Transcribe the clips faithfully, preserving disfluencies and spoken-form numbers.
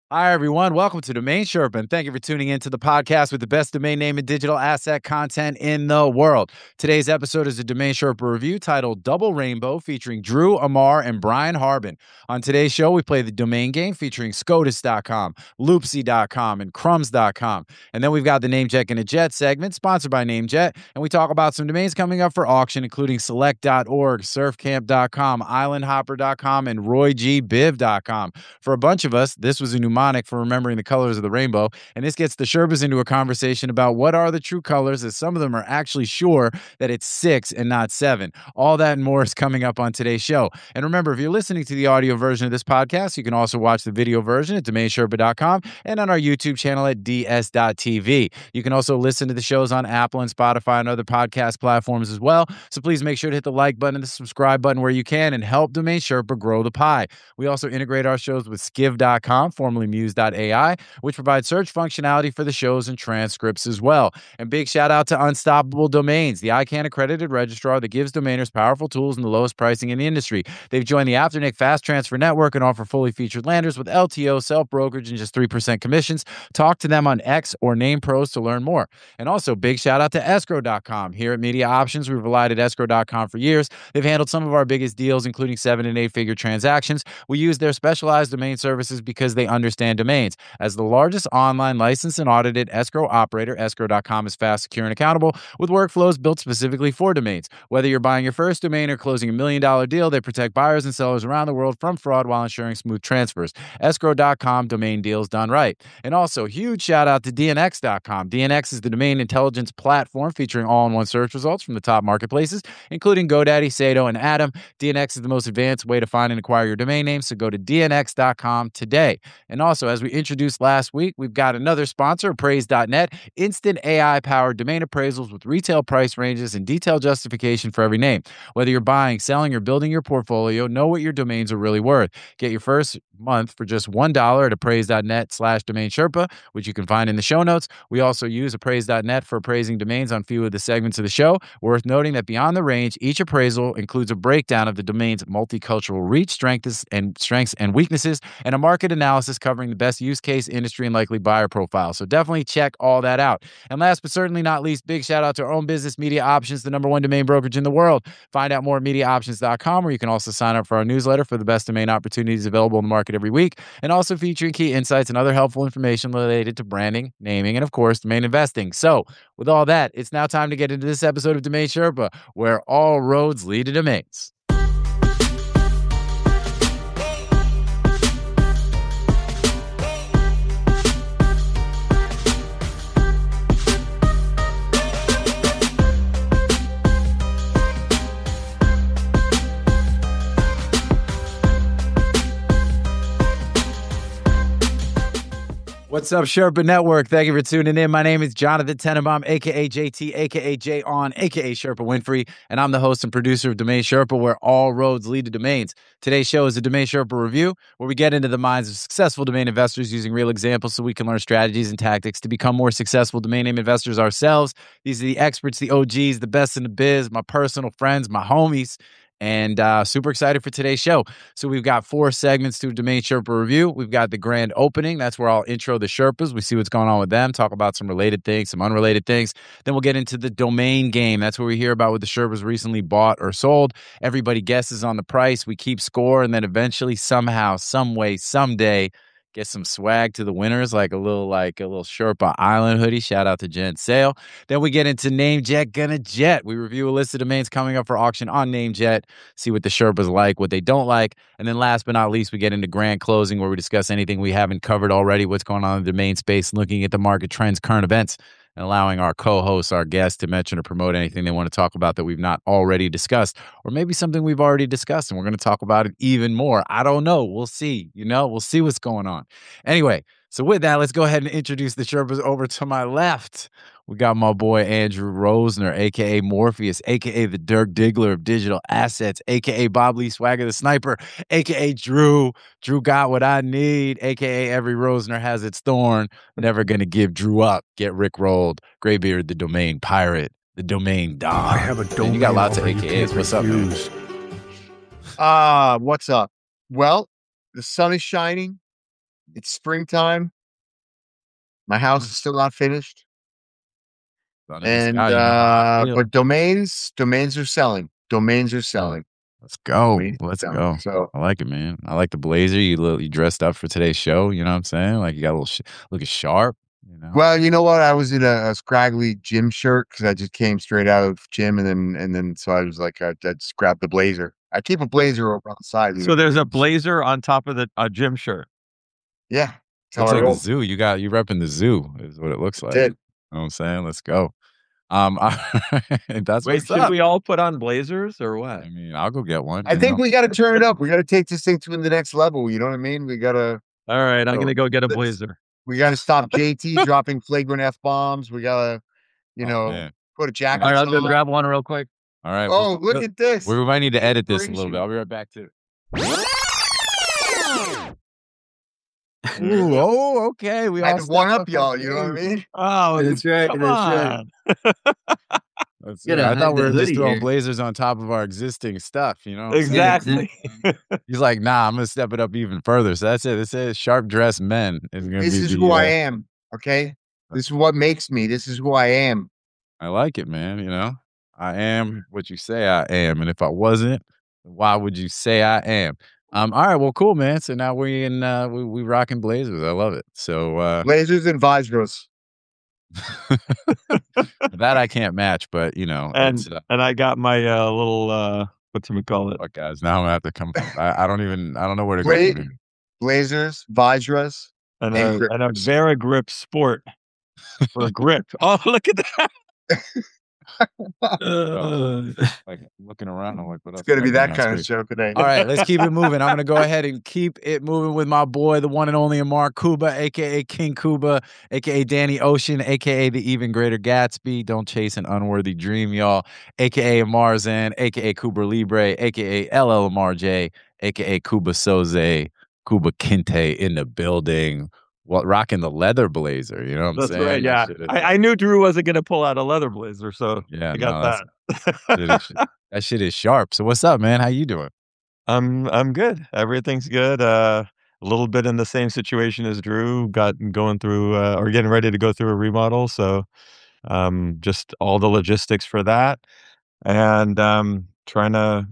Hi, everyone. Welcome to Domain Sherpa, and thank you for tuning in to the podcast with the best domain name and digital asset content in the world. Today's episode is a Domain Sherpa review titled Double Rainbow, featuring Drew, Amar, and Brian Harbin. On today's show, we play the domain game featuring SCOTUS dot com, Loopsy dot com, and Crumbs dot com. And then we've got the Name Check and a Jet segment, sponsored by NameJet, and we talk about some domains coming up for auction, including Select dot org, Surfcamp dot com, Island Hopper dot com, and Roy G Biv dot com. For a bunch of us, this was a new for remembering the colors of the rainbow, and this gets the Sherpas into a conversation about what are the true colors, as some of them are actually sure that it's six and not seven. All that and more is coming up on today's show. And remember, if you're listening to the audio version of this podcast, you can also watch the video version at domain sherpa dot com and on our YouTube channel at d s dot t v. You can also listen to the shows on Apple and Spotify and other podcast platforms as well. So please make sure to hit the like button and the subscribe button where you can and help Domain Sherpa grow the pie. We also integrate our shows with skiv dot com, formerly muse dot a i, which provides search functionality for the shows and transcripts as well. And big shout out to Unstoppable Domains, the I C A N accredited registrar that gives domainers powerful tools and the lowest pricing in the industry. They've joined the Afternic Fast Transfer Network and offer fully featured landers with L T O, self-brokerage, and just three percent commissions. Talk to them on X or Name Pros to learn more. And also big shout out to escrow dot com. Here at Media Options, we've relied at escrow dot com for years. They've handled some of our biggest deals, including seven and eight figure transactions. We use their specialized domain services because they understand domains. As the largest online licensed and audited escrow operator, escrow dot com is fast, secure, and accountable with workflows built specifically for domains. Whether you're buying your first domain or closing a million dollar deal, they protect buyers and sellers around the world from fraud while ensuring smooth transfers. escrow dot com, domain deals done right. And also, huge shout out to D N X dot com. D N X is the domain intelligence platform featuring all-in-one search results from the top marketplaces, including GoDaddy, Sato, and Atom. D N X is the most advanced way to find and acquire your domain name, so go to D N X dot com today. And also, as we introduced last week, we've got another sponsor, appraise dot net, instant A I-powered domain appraisals with retail price ranges and detailed justification for every name. Whether you're buying, selling, or building your portfolio, know what your domains are really worth. Get your first month for just one dollar at appraise dot net slash domain sherpa, which you can find in the show notes. We also use appraise dot net for appraising domains on a few of the segments of the show. Worth noting that beyond the range, each appraisal includes a breakdown of the domain's multicultural reach, strengths, and strengths and weaknesses, and a market analysis covering the best use case, industry, and likely buyer profile. So definitely check all that out. And last but certainly not least, big shout out to our own business, Media Options, the number one domain brokerage in the world. Find out more at media options dot com, where you can also sign up for our newsletter for the best domain opportunities available in the market every week, and also featuring key insights and other helpful information related to branding, naming, and of course, domain investing. So with all that, it's now time to get into this episode of Domain Sherpa, where all roads lead to domains. What's up, Sherpa Network? Thank you for tuning in. My name is Jonathan Tenenbaum, a k a. J T, a k a. Jay On, a k a. Sherpa Winfrey, and I'm the host and producer of Domain Sherpa, where all roads lead to domains. Today's show is a Domain Sherpa review, where we get into the minds of successful domain investors using real examples so we can learn strategies and tactics to become more successful domain name investors ourselves. These are the experts, the O Gs, the best in the biz, my personal friends, my homies. And uh, super excited for today's show. So we've got four segments to Domain Sherpa review. We've got the grand opening. That's where I'll intro the Sherpas. We see what's going on with them, talk about some related things, some unrelated things. Then we'll get into the domain game. That's where we hear about what the Sherpas recently bought or sold. Everybody guesses on the price. We keep score, and then eventually, somehow, some way, someday, get some swag to the winners, like a little like a little Sherpa Island hoodie. Shout out to Jen Sale. Then we get into Name Jet Gonna Jet. We review a list of domains coming up for auction on NameJet, see what the Sherpas like, what they don't like. And then last but not least, we get into grand closing, where we discuss anything we haven't covered already, what's going on in the domain space, looking at the market trends, current events, and allowing our co-hosts, our guests, to mention or promote anything they want to talk about that we've not already discussed, or maybe something we've already discussed and we're going to talk about it even more. I don't know. We'll see. You know, we'll see what's going on. Anyway, so with that, let's go ahead and introduce the Sherpas. Over to my left, we got my boy Andrew Rosner, a k a. Morpheus, a k a the Dirk Diggler of digital assets, a k a. Bob Lee Swagger the Sniper, a k a. Drew. Drew got what I need, a k a. Every Rosner has its thorn. Never going to give Drew up. Get Rick rolled. Graybeard, the domain pirate, the domain Don. I have a domain. You got lots of A K As. What's up, man? Uh, what's up? Well, the sun is shining. It's springtime. My house is still not finished. And Sky, you know how I uh, feel. but domains, domains are selling. Domains are selling. Let's go. Domains are Let's selling. go. So I like it, man. I like the blazer. You look, you dressed up for today's show. You know what I'm saying? Like you got a little sh- looking sharp. You know. well, you know what? I was in a, a scraggly gym shirt because I just came straight out of gym, and then and then so I was like, I, I just grabbed the blazer. I keep a blazer over on the side. You So know? there's a blazer on top of the a gym shirt. Yeah, that's how Looks I like the roll. zoo. You got you repping the zoo is what it looks like. Did. You know what I'm saying? Let's go. Um, that's Wait, what's should up. we all put on blazers or what? I mean, I'll go get one. I you think know? we got to turn it up. We got to take this thing to the next level. You know what I mean? We got to All right, I'm So, gonna go get a let's- blazer. we got to stop J T dropping flagrant f bombs. We got to, you Oh, know, man. put a jacket. All right, I'll go on. grab one real quick. All right. Oh, well, look at this. we might need to edit this a little bit. Inspiration. I'll be right back to it. Ooh, oh, okay. We I all had to one stepped up y'all. You know what I game. mean? Oh, That's right, Come that's right. on. That's Gotta it. I hide thought we the were just hoodie throwing here. blazers on top of our existing stuff, you know? what I'm saying? Exactly. He's like, nah, I'm gonna step it up even further. So that's it. It says sharp dressed men is gonna This be is the, who I uh, am. Okay. This is what makes me. This is who I am. I like it, man. You know, I am what you say I am, and if I wasn't, why would you say I am? Um, all right, well, cool, man. So now we in uh, we we rocking blazers. I love it. So uh, Blazers and visors. that I can't match, but you know, and it's, uh, and I got my uh, little uh, what's we call it? fuck, guys. Now I'm gonna have to come. I, I don't even. I don't know where to go. Wait. From here. Blazers, visors. And And a, grip. and a Varigrip Sport for grip. Oh, look at that! Uh, Like looking around, I'm like, what It's else? going to be that That's kind of great. show today. All right, let's keep it moving. I'm going to go ahead and keep it moving with my boy, the one and only Amar Kuba, a k a. King Kuba, a k a. Danny Ocean, a k a the even greater Gatsby. Don't chase an unworthy dream, y'all. a k a. Amar Zan, a k a. Kuba Libre, a k a. L L Amar J, a k a. Kuba Soze, Kuba Kinte in the building. What, rocking the leather blazer, you know what I'm That's saying? right. That Yeah, shit is- I, I knew Drew wasn't gonna pull out a leather blazer, so yeah, I got no, that's- that. That shit, is, that shit is sharp. So what's up, man? How you doing? I'm I'm good. Everything's good. Uh, a little bit in the same situation as Drew. Got going through uh, or getting ready to go through a remodel. So, um, just all the logistics for that, and um, trying to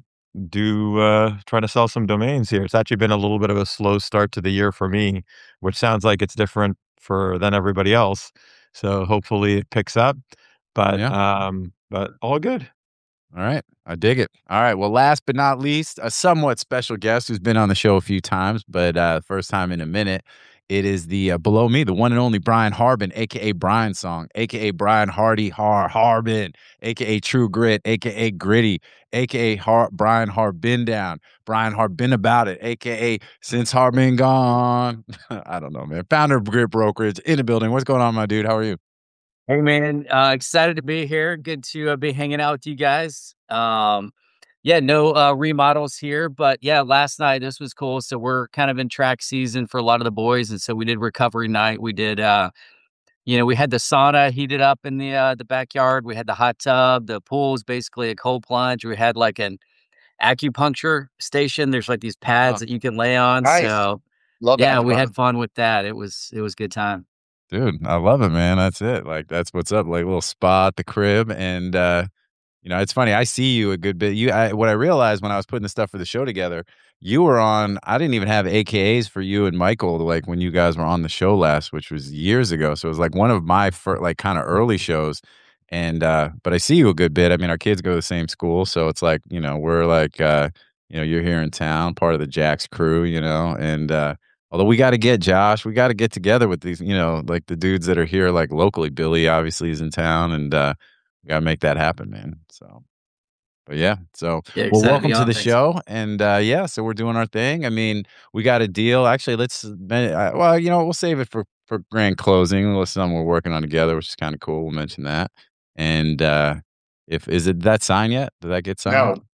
do uh, trying to sell some domains here. It's actually been a little bit of a slow start to the year for me, which sounds like it's different for than everybody else. So hopefully it picks up. But um, but all good. All right. I dig it. All right. Well, last but not least, a somewhat special guest who's been on the show a few times, but uh, first time in a minute. It is the uh, below me, the one and only Brian Harbin, a k a. Brian Song, a k a. Brian Hardy Har Harbin, a k a. True Grit, a k a. Gritty, a k a. Har Brian Harbin Down, Brian Harbin About It, a k a. Since Harbin Gone. I don't know, man. Founder of Grit Brokerage in the building. What's going on, my dude? How are you? Hey man, uh, excited to be here. Good to uh, be hanging out with you guys. Um, yeah, no uh, remodels here, but yeah, last night this was cool. So we're kind of in track season for a lot of the boys, and so we did recovery night. We did, uh, you know, we had the sauna heated up in the uh, the backyard. We had the hot tub. The pool was basically a cold plunge. We had like an acupuncture station. There's like these pads Oh. that you can lay on. Nice. So Love yeah, that. we huh? had fun with that. It was it was a good time. Dude, I love it, man. That's it. Like that's what's up. Like a little spa at the crib, and uh, you know, it's funny. I see you a good bit. You, I, what I realized when I was putting the stuff for the show together, you were on. I didn't even have A K As for you and Michael, like when you guys were on the show last, which was years ago. So it was like one of my first, like kind of early shows. And uh, but I see you a good bit. I mean, our kids go to the same school, so it's like you know we're like uh, you know you're here in town, part of the Jax crew, you know, and. uh Although we got to get Josh, we got to get together with these, you know, like the dudes that are here, like locally. Billy obviously is in town, and uh, we got to make that happen, man. So, but yeah, so Yeah, well, excited welcome be to on. the Thanks. show, and uh, yeah, so we're doing our thing. I mean, we got a deal. Actually, let's, uh, well, you know, we'll save it for for grand closing. It's something we're working on together, which is kind of cool. We'll mention that. And uh, if is it that signed yet? Did that get signed? No. Oh,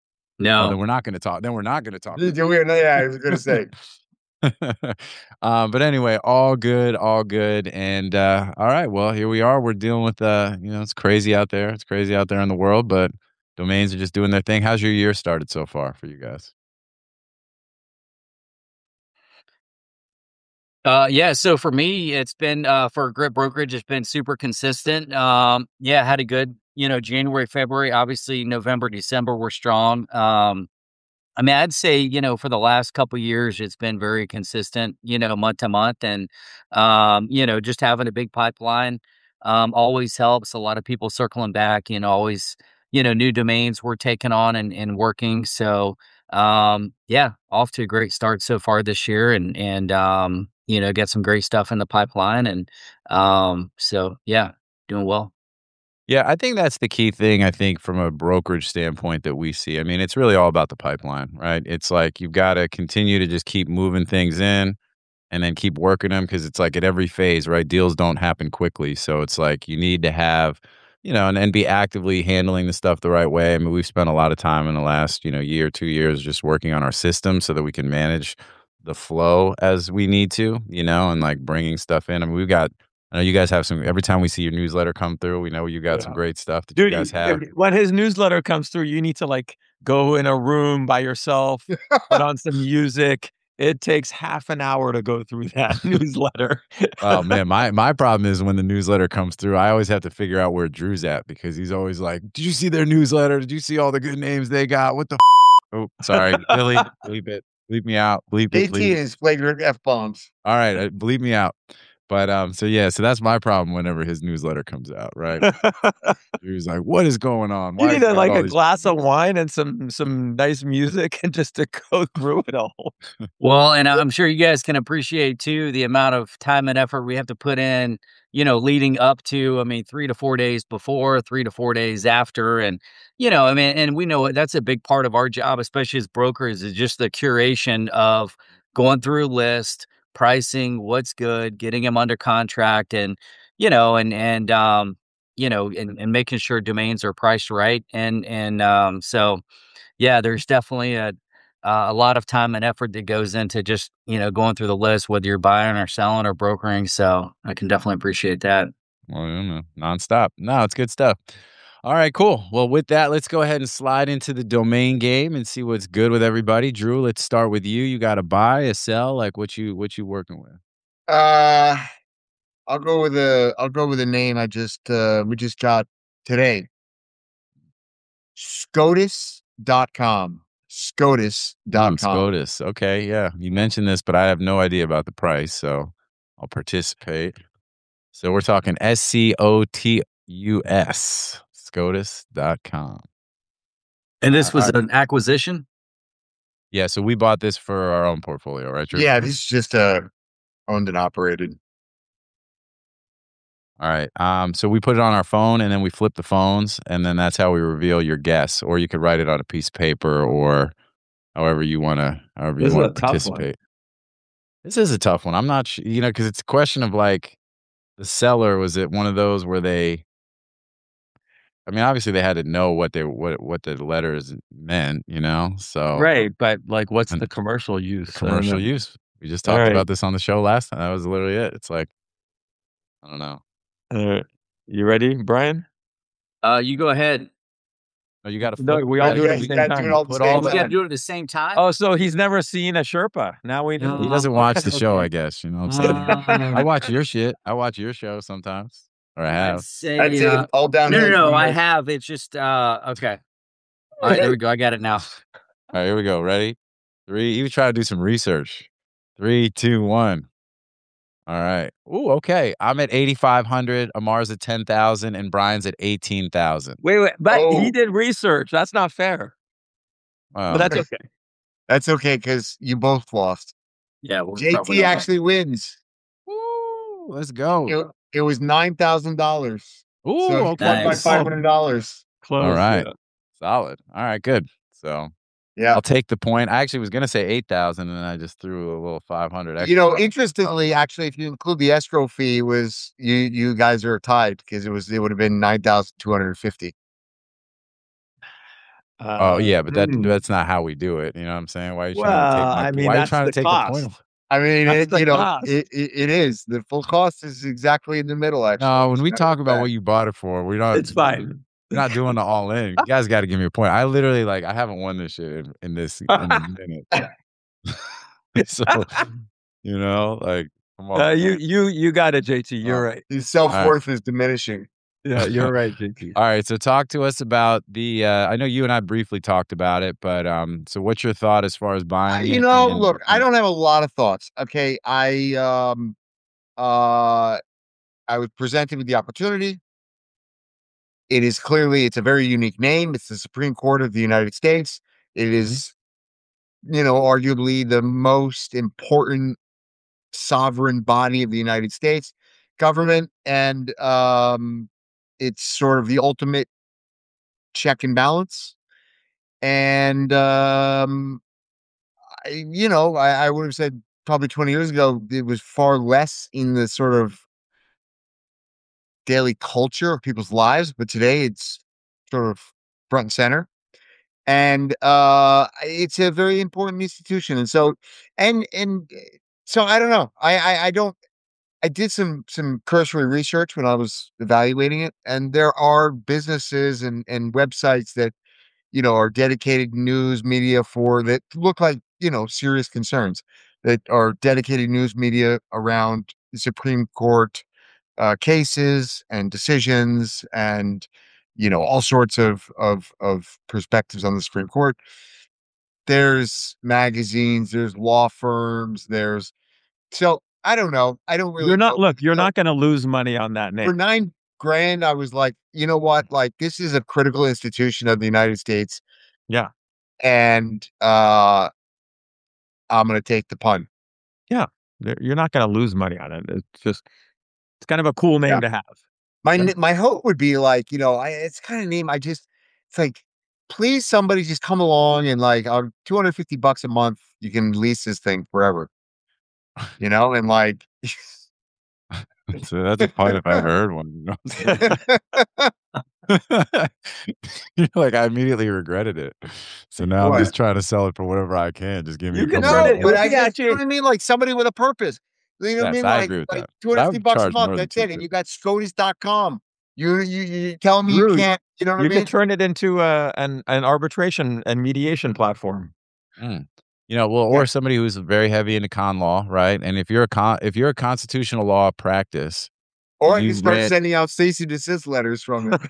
No, then we're not going to talk. Then we're not going to talk. Yeah, we- yeah, I was going to say. um, but anyway, all good, all good. And uh, all right, well, here we are. We're dealing with uh, you know, it's crazy out there. It's crazy out there in the world, but domains are just doing their thing. How's your year started so far for you guys? Uh, yeah. So for me, it's been uh, for Grit Brokerage, it's been super consistent. Um, yeah, had a good, you know, January, February. Obviously, November, December were strong. Um, I mean, I'd say, you know, for the last couple years, it's been very consistent, you know, month to month. And, um, you know, just having a big pipeline um, always helps. A lot of people circling back, you know, always, you know, new domains we're taking on and, and working. So, um, yeah, off to a great start so far this year and, and, um, you know, get some great stuff in the pipeline. And, um, so yeah, doing well. Yeah, I think that's the key thing, I think, from a brokerage standpoint that we see. I mean, it's really all about the pipeline, right? It's like you've got to continue to just keep moving things in and then keep working them because it's like at every phase, right? Deals don't happen quickly. So it's like you need to have, you know, and, and be actively handling the stuff the right way. I mean, we've spent a lot of time in the last, you know, year, two years just working on our system so that we can manage the flow as we need to, you know, and like bringing stuff in. I mean, we've got, I know you guys have some, every time we see your newsletter come through, we know you got some Yeah. great stuff that Dude, you guys you- have. when his newsletter comes through, you need to like go in a room by yourself, put on some music. It takes half an hour to go through that newsletter. Oh man, my my problem is when the newsletter comes through, I always have to figure out where Drew's at because he's always like, "Did you see their newsletter? Did you see all the good names they got? What the?" F-? Oh, sorry, Billy, bleep it, bleep me out, bleep it, J T bleep it. is flagrant f bombs. All right, uh, bleep me out. But um, so yeah, so that's my problem whenever his newsletter comes out, right? Drew's like, "What is going on? You Why need you a, got like all a these-" glass of wine and some some nice music and just to go through it all. Well, and I'm sure you guys can appreciate too the amount of time and effort we have to put in, you know, leading up to, I mean, three to four days before, three to four days after. And, you know, I mean, and we know that's a big part of our job, especially as brokers, is just the curation of going through a list, pricing, what's good, getting them under contract and, you know, and, and, um, you know, and, and making sure domains are priced right. And, and, um, so, yeah, there's definitely a, uh, a lot of time and effort that goes into just, you know, going through the list, whether you're buying or selling or brokering. So I can definitely appreciate that. Well, you know, nonstop. No, it's good stuff. All right, cool. Well, with that, let's go ahead and slide into the domain game and see what's good with everybody. Drew, let's start with you. You got to buy, a sell, like what you what you working with? Uh, I'll go with a I'll go with a name I just uh we just got today. SCOTUS dot com. SCOTUS dot Mm, com. SCOTUS. Okay, yeah. You mentioned this, but I have no idea about the price, so I'll participate. So we're talking S C O T U S. SCOTUS dot com. And this Uh, was uh, an acquisition. Yeah, so we bought this for our own portfolio, right, Drew? Yeah, this is just uh owned and operated. All right. Um, so we put it on our phone and then we flip the phones and then that's how we reveal your guess. Or you could write it on a piece of paper or however you want to, however This you is want a to tough one. participate. This is a tough one. I'm not, sh- you know, because it's a question of like the seller. Was it one of those where they? I mean, obviously they had to know what they what what the letters meant, you know. So Right, but like, what's And the commercial use? the I don't commercial know. use. We just All talked right. about this on the show last time. That was literally it. It's like, I don't know. All right. You ready, Brian? Uh, you go ahead. No, you got to No, flip. we you all gotta- do it Yeah, at the you same gotta do time. it all at the Put same all You the- got to time. do it at the same time. Oh, so he's never seen a Sherpa. Now we know. He doesn't watch the show, Okay. I guess. You know what I'm saying? I Uh, watch your shit. I watch your show sometimes, or I I'd have. say That's uh, it. All down. no, no, no. I have. It's just uh, okay. All right, there we go. I got it now. All right, here we go. Ready? Three. You try to do some research. Three, two, one. All right. Ooh, okay. I'm at eighty-five hundred. Amar's at ten thousand, and Brian's at eighteen thousand. Wait, wait, but Oh. he did research. That's not fair. Wow. But that's okay. That's okay because you both lost. Yeah, we're J probably T not- actually wins. Ooh, let's go. It, it was nine thousand dollars. Ooh, So okay. okay. by Nice. five hundred dollars. Close. All right. yeah. Solid. All right, good. So Yeah. I'll take the point. I actually was going to say eight thousand, and then I just threw a little five hundred extra. You know, interestingly, actually, if you include the escrow fee, was you you guys are tied because it was it would have been nine thousand two hundred and fifty. Oh Uh, yeah, but that hmm. that's not how we do it. You know what I'm saying? Why are you trying Well, to take my I mean, why are you that's trying to the take the point? cost. I mean, That's it, the you know, cost. it, it, it is the full cost is exactly in the middle. Actually, No, when It's we not talk about bad. what you bought it for, we're not It's fine. we're not doing the all in. You guys got to give me a point. I literally like I haven't won this shit in, in this in a minute. So you know, like Come on, Uh, you man. you you got it, J T. You're Uh, right. His self-worth is diminishing. Yeah, you're right, J T. All right, so talk to us about the. Uh, I know you and I briefly talked about it, but um, so what's your thought as far as I- buying you it? know, and- look, I don't have a lot of thoughts. Okay, I um uh I was presented with the opportunity. It is clearly it's a very unique name. It's the Supreme Court of the United States. It is, you know, arguably the most important sovereign body of the United States government, and um, it's sort of the ultimate check and balance. And um, I, you know, I, I would have said probably twenty years ago it was far less in the sort of daily culture of people's lives, but today it's sort of front and center. And uh, it's a very important institution. And so, and and eh, so I don't know. I I, I don't. I did some some cursory research when I was evaluating it, and there are businesses and and websites that you know are dedicated news media for that look like you know serious concerns that are dedicated news media around the Supreme Court uh, cases and decisions and you know all sorts of of of perspectives on the Supreme Court. There's magazines, there's law firms, there's so I don't know. I don't really You're not know. look, you're So not going to lose money on that for name. nine grand, I was like, you know what? Like this is a critical institution of the United States, Yeah. and uh, I'm going to take the pun. Yeah. You're you're not going to lose money on it. It's just it's kind of a cool name Yeah. to have. My Yeah. n- my hope would be like, you know, I it's kind of name. I just it's like, please somebody just come along and like, uh, two hundred fifty bucks a month, you can lease this thing forever, you know, and like. So that's a pun if I ever heard one. You know what I'm saying? You're like, I immediately regretted it. So now I'm What? just trying to sell it for whatever I can. Just give me You a can couple turn No, it- of but look I at just, you know you. what I mean? Like somebody with a purpose. You know what I Yes, mean? I Like, agree with like that. two But hundred I fifty would bucks a charge month. more than That's it. And you two hundred. got SCOTUS dot com. You, you, you tell me you Drew, can't, you know what You I mean? could turn it into a, an an arbitration and mediation platform. Mm. You know, well, Yeah. or somebody who's very heavy into con law, right? And if you're a con, if you're a constitutional law practice, Or I you can start read- sending out cease and desist letters from it.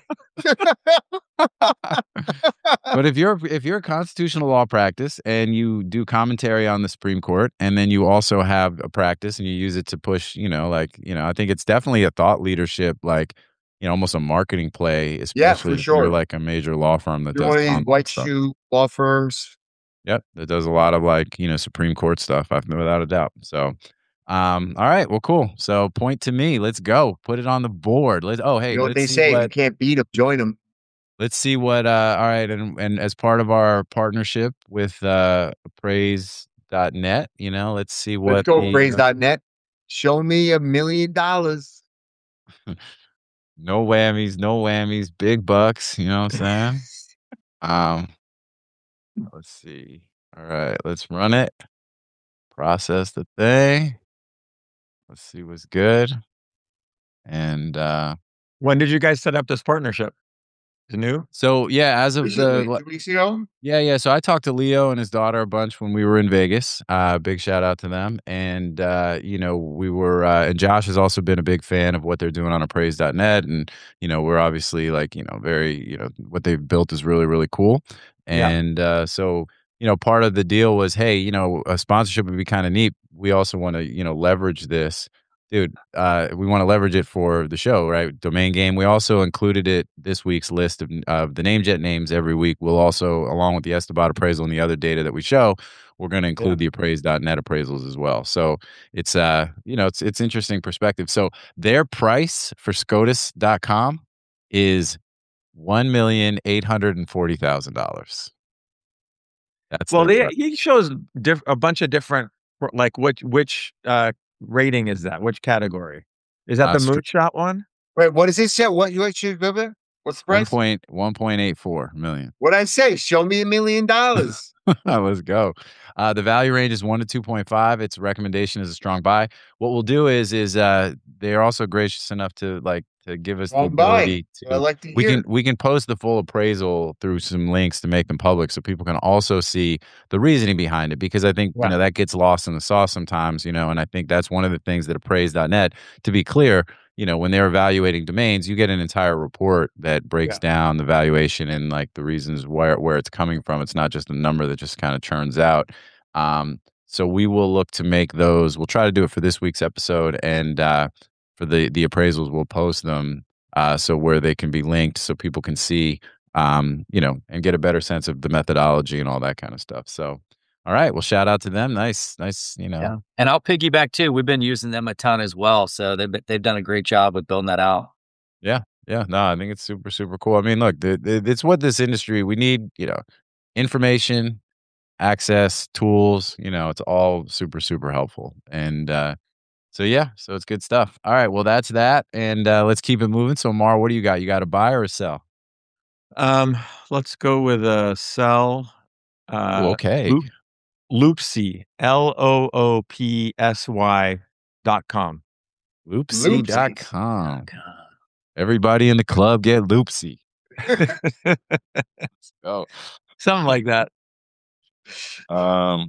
but if you're if you're a constitutional law practice and you do commentary on the Supreme Court, and then you also have a practice and you use it to push, you know, like you know, I think it's definitely a thought leadership, like you know, almost a marketing play, especially if sure. you're like a major law firm that You're does one of these con law white stuff. shoe law firms. Yep, that does a lot of like you know Supreme Court stuff. I've without a doubt. So, um, all right, well, cool. So, point to me. Let's go. Put it on the board. Let oh hey, You know what let's they see say? If you what can't beat them, join them. let's see what. Uh, all right, and and as part of our partnership with uh, Appraise dot net, you know, let's see what. Let's go, the, praise dot net. Show me a million dollars. No whammies, no whammies, big bucks. You know what I'm saying? um, let's see. All right, let's run it. Process the thing. Let's see what's good. And uh When did you guys set up this partnership? Is it new? so yeah, as of Recently, the two weeks ago. yeah, yeah. So I talked to Leo and his daughter a bunch when we were in Vegas. Uh big shout out to them. And uh, you know, we were uh and Josh has also been a big fan of what they're doing on appraise dot net. And, you know, we're obviously like, you know, very, you know, what they've built is really, really cool. Yeah. And uh so you know, part of the deal was, hey, you know, a sponsorship would be kind of neat. We also want to, you know, leverage this. Dude, uh, we want to leverage it for the show, right? Domain game. We also included it this week's list of uh, the NameJet names every week. We'll also, along with the Esteban appraisal and the other data that we show, we're going to include Yeah. the appraise dot net appraisals as well. So it's uh, you know, it's it's interesting perspective. So their price for SCOTUS dot com is one million eight hundred and forty thousand dollars. That's Well, their they, price. he shows diff, a bunch of different, like which which uh, rating is that? Which category? Is that Uh, the str- moonshot one? Wait, what does it say? What you should remember? What's the one price? point one point eight four million. What I say? Show me a million dollars. Let's go. Uh, the value range is one to two point five. Its recommendation is a strong buy. What we'll do is is uh, they are also gracious enough to like to give us the Wrong buy. ability I to. like to We hear. can we can post the full appraisal through some links to make them public, so people can also see the reasoning behind it. Because I think you Right. know that gets lost in the sauce sometimes, you know. And I think that's one of the things that appraise dot net. To be clear, you know, when they're evaluating domains, you get an entire report that breaks Yeah. down the valuation and like the reasons where where it's coming from. It's not just a number that just kind of churns out. Um, so we will look to make those. We'll try to do it for this week's episode, and uh, for the the appraisals, we'll post them uh, so where they can be linked, so people can see, um, you know, and get a better sense of the methodology and all that kind of stuff. So, all right, well, shout out to them. Nice, nice, you know. Yeah. And I'll piggyback too. We've been using them a ton as well. So they've, been- they've done a great job with building that out. Yeah, yeah. No, I think it's super, super cool. I mean, look, the, the, it's what this industry we need. You know, information, access, tools. You know, it's all super, super helpful. And uh, so yeah, so it's good stuff. All right, well, that's that, and uh, let's keep it moving. So, Mar, what do you got? You got a buy or a sell? Um, let's go with a sell. Ooh, Uh, okay. Loop, Loopsy, L O O P S Y dot com. Loopsy dot com. Everybody in the club get Loopsy. Let's go. Something like that. Um,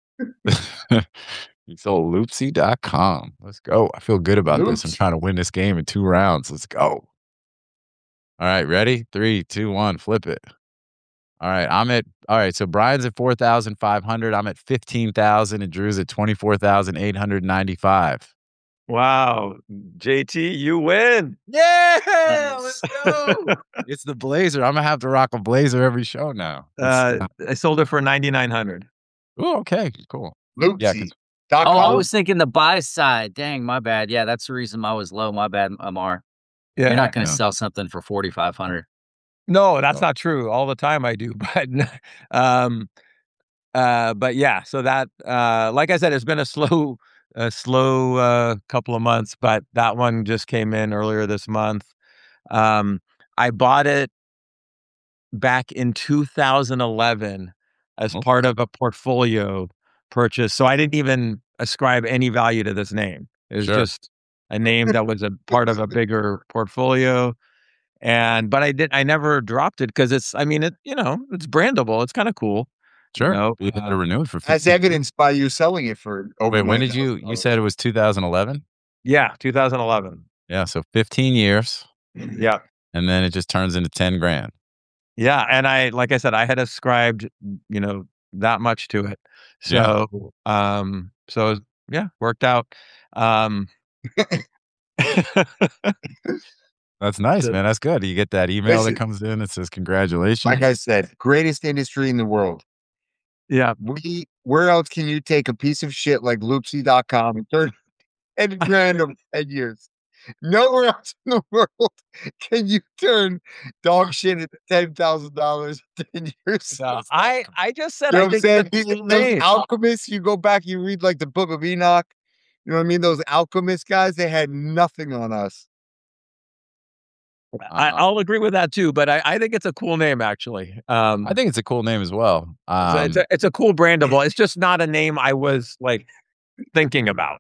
you sold Loopsy dot com. Let's go. I feel good about this. I'm Loopsy. trying to win this game in two rounds. Let's go. All right, ready? Three, two, one, flip it. All right, I'm at, all right, so Brian's at four thousand five hundred. I'm at fifteen thousand, and Drew's at twenty-four thousand eight hundred ninety-five. Wow. J T, you win. Yeah, Nice. let's go. It's the Blazer. I'm going to have to rock a Blazer every show now. Uh, Let's- I sold it for ninety-nine hundred. oh, okay, cool. Yeah, Loopsy. 'cause- Dot Oh, I com. was thinking the buy side. Dang, my bad. Yeah, that's the reason I was low. My bad, Amar. Yeah. You're not going to Yeah. sell something for forty-five hundred. No, that's Oh. not true. All the time I do, but um uh but yeah, so that uh like I said, it's been a slow a slow uh couple of months, but that one just came in earlier this month. Um I bought it back in two thousand eleven as Oh. part of a portfolio purchase. So I didn't even ascribe any value to this name. It was Sure. just a name that was a part of a bigger portfolio. And but I did I never dropped it because it's I mean it you know it's brandable, it's kind of cool. Sure. No, You had to uh, renew it for As fifteen. evidenced by you selling it for over. Wait, when did you, ninety thousand you dollars. said it was two thousand eleven? Yeah, two thousand eleven. Yeah, so fifteen years, Yeah. and then it just turns into ten grand. Yeah, and I like I said I had ascribed, you know, that much to it. Yeah. So, um so yeah, worked out. Um That's nice, The- man. That's good. You get that email Listen. that comes in that says congratulations. Like I said, greatest industry in the world. yeah, We, where else can you take a piece of shit like Loopsy dot com and turn ten grand over ten years? Nowhere else in the world can you turn dog shit into ten thousand dollars in ten years. no, I I just said You know I what I'm think saying? it's a These- cool those name. alchemists, you go back, you read like the Book of Enoch. You know what I mean? Those alchemist guys, they had nothing on us. I, Uh, I'll agree with that too, but I, I think it's a cool name actually. Um, I think it's a cool name as well. so Um, it's, a, it's a cool brandable. It's just not a name I was like thinking about.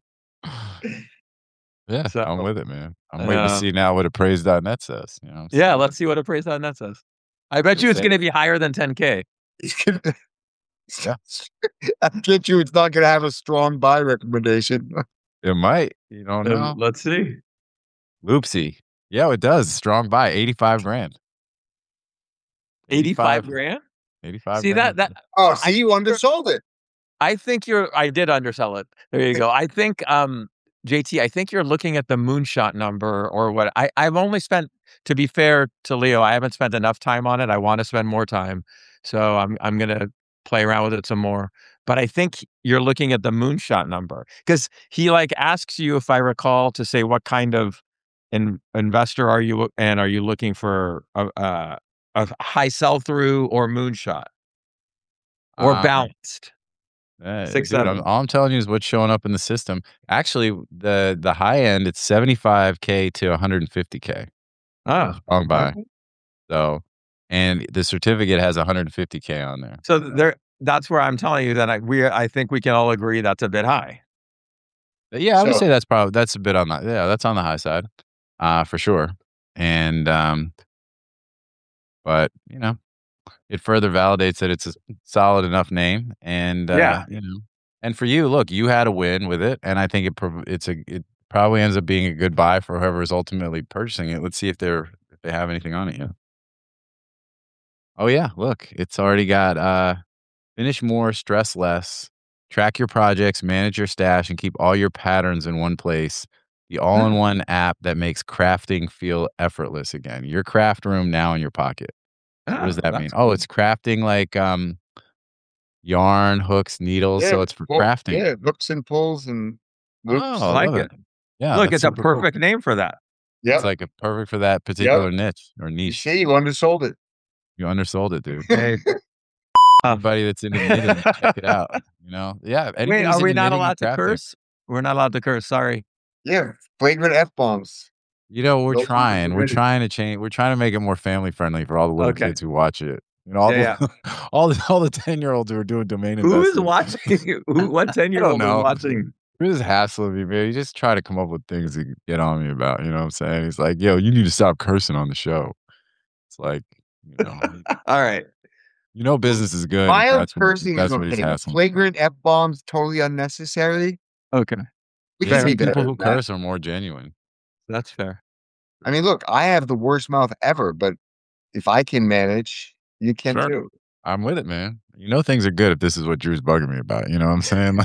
yeah, So, I'm with it, man. I'm waiting to uh, see now what appraise dot net says. You know, Yeah, so- let's see what appraise dot net says. I bet you it's Say- going to be higher than ten K. Yeah. I get you. It's not going to have a strong buy recommendation. It might. You don't know. Um, let's see. Loopsy. Yeah, it does. Strong buy. eighty-five grand. eighty-five grand? eighty-five See that grand. that Oh, see, you undersold it. I think you're I did undersell it. There you go. I think um J T, I think you're looking at the moonshot number or what I, I've only spent to be fair to Leo, I haven't spent enough time on it. I want to spend more time. So I'm I'm gonna play around with it some more. But I think you're looking at the moonshot number because he like asks you, if I recall, to say what kind of in, investor are you and are you looking for a, a, a high sell through or moonshot or Um, balanced? Eh, Six, dude, I'm, seven. all I'm telling you is what's showing up in the system. Actually, the the high end it's seventy-five K to one hundred fifty K. Ah, Strong buy. okay. So, and the certificate has one hundred fifty K on there. So there, that's where I'm telling you that I we I think we can all agree that's a bit high. But yeah, I would So- say that's probably that's a bit on the yeah, that's on the high side. Uh for sure. And um, but you know, it further validates that it's a solid enough name. And uh, Yeah. you know, and for you, look, you had a win with it, and I think it prov- it's a it probably ends up being a good buy for whoever is ultimately purchasing it. Let's see if they're if they have anything on it yet. Oh yeah, look, it's already got uh finish more, stress less, track your projects, manage your stash, and keep all your patterns in one place. The all-in-one app that makes crafting feel effortless again. Your craft room now in your pocket. What does Ah, that mean? that's Oh, cool. it's crafting like um yarn, hooks, needles. Yeah, So it's for well, crafting. yeah, hooks and pulls and loops. Oh, I I like love it. it. Yeah, Look, that's it's a super cool. perfect name for that. Yep. It's like a perfect for that Yep. particular niche or You niche. see, you undersold it. You undersold it, dude. Hey. Anybody that's into knitting, check it out. You know, yeah. Wait, Anybody are who's we into not knitting and allowed to crafting. curse? We're not allowed to curse. Sorry. Yeah, flagrant F bombs. You know, we're Those ones are trying. We're ready. trying to change. We're trying to make it more family friendly for all the little Okay. kids who watch it. You know, all Yeah, the all the all the ten year olds who are doing domain Who is investing. watching? Who, what ten year I old don't is know. watching? You're just hassling me, man. You just try to come up with things to get on me about. You know what I'm saying? He's like, yo, you need to stop cursing on the show. It's like, you know, All right. you know, business is good. if Mild That's what, cursing is that's what he's okay. but hassling. Flagrant F bombs, totally unnecessary. Okay. We Yeah, can be some better people than who that. curse are more genuine. That's fair. I mean, look, I have the worst mouth ever, but if I can manage, you can Sure. too. I'm with it, man. You know things are good if this is what Drew's bugging me about. You know what I'm saying?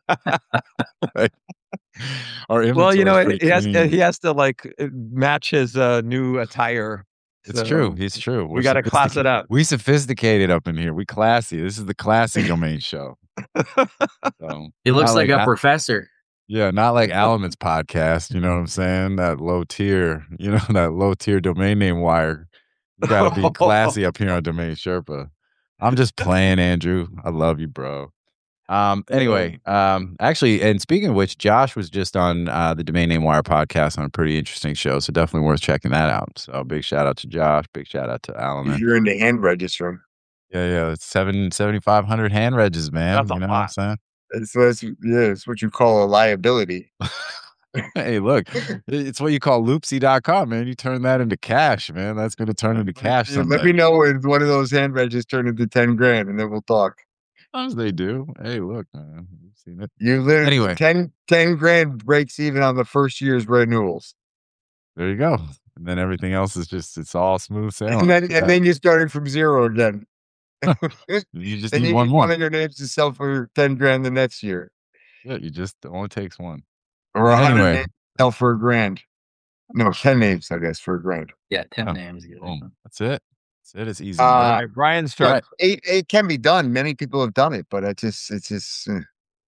Like, our Well, you know, inventory's pretty he has clean. he has to like uh, match his uh, new attire. It's true. So He's true. we got to class it sophisticated. up. We sophisticated up in here. We classy. This is the classy domain show. So, He looks not like, a Al- professor. yeah, not like Alaman's podcast. You know what I'm saying? That low tier, you know, that low tier domain name wire. You got to be classy up here on Domain Sherpa. I'm just playing, Andrew. I love you, bro. Um, anyway, um, actually, and speaking of which, Josh was just on uh, the Domain Name Wire podcast on a pretty interesting show, so definitely worth checking that out. So big shout out to Josh, big shout out to If Alan. you're in the hand register, Yeah, yeah, it's seven seventy five hundred hand regs, man. That's a you know lot. what I'm it's, that's, yeah, it's what you call a liability. saying? Hey, look, it's what you call loopsy dot com, man. You turn that into cash, man. That's going to turn into cash Yeah, let someday. me know when one of those hand registers turn into ten grand, and then we'll talk. Sometimes they do. Hey, look, man, you've seen it. You literally Anyway. ten, ten grand breaks even on the first year's renewals, There you go. And then everything else is just, it's all smooth sailing. and then Yeah. and then you're starting from zero again. You just Then need you one need more. one of your names to sell for ten grand the next year, Yeah, you just, it only takes one. or a hundred Anyway. names to sell for a grand. No, ten names, I guess, for a grand. Yeah, ten Oh, names. Boom. That's it. That's it. It's easy. Uh, All right, Brian's turn. Right. It it can be done. Many people have done it, but it just it's just uh,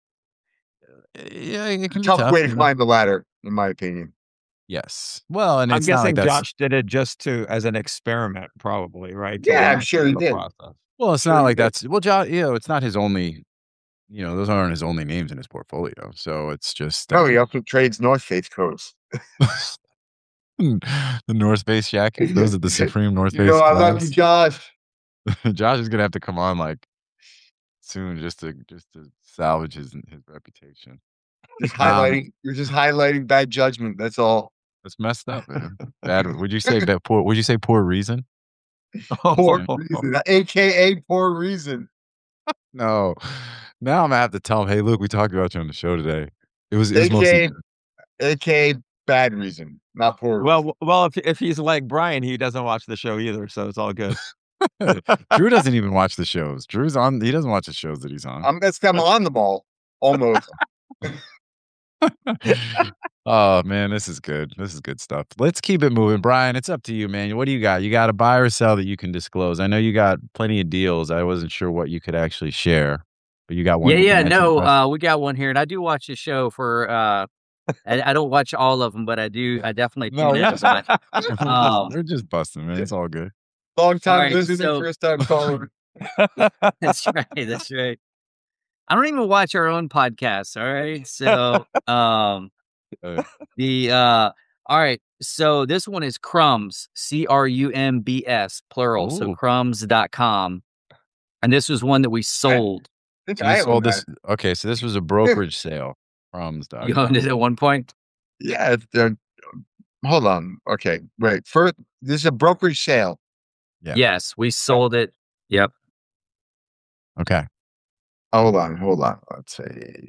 Yeah, it can be tough, tough. way to you know? climb the ladder, in my opinion. Yes. Well, and I'm it's not guessing like that's, Josh did it just to as an experiment, probably, right? To Yeah, I'm learn sure he the did. process. well, it's Sure not he like did. that's, well, Josh, you know, it's not his only, you know, those aren't his only names in his portfolio. So it's just, Oh, um, he also trades North Face coats. the North Face jackets. Those are the supreme North You Face. know, I love you, collabs. Josh. Josh is gonna have to come on like soon just to just to salvage his his reputation. Just Um, highlighting. You're just highlighting bad judgment. That's all. That's messed up, man. Bad. Would you say bad, poor? Would you say poor reason? Poor Oh. reason, A K A poor reason. No. Now I'm gonna have to tell him, hey, look, we talked about you on the show today. It was it was mostly A K A A K A bad reason, not poor. Well, w- well, if if he's like Brian, he doesn't watch the show either, so it's all good. Drew doesn't even watch the shows. Drew's on. He doesn't watch the shows that he's on. I'm that's I'm on the ball almost. Oh man, this is good. This is good stuff. Let's keep it moving, Brian. It's up to you, man. What do you got? You got a buy or sell that you can disclose? I know you got plenty of deals. I wasn't sure what you could actually share, but you got one. Yeah, you can yeah, mention, no, right? uh, we got one here, and I do watch the show for. Uh, I, I don't watch all of them, but I do. I definitely No, tune we're in. just, But, we're just- um, we're just busting, man. It's all good. Long time Alright, listener, so- first time caller. that's right. That's right. I don't even watch our own podcasts. All right, so um, Uh, the uh, all right. So this one is Crumbs, C R U M B S, plural. So Ooh. crumbs dot com, and this was one that we sold. I think you I own sold that. this. Okay, so this was a brokerage sale from You owned it at one point. Yeah, it's, uh, hold on. Okay, right. First, this is a brokerage sale. Yeah. Yes, we sold it. Yep. Okay. Hold on, hold on. Let's see.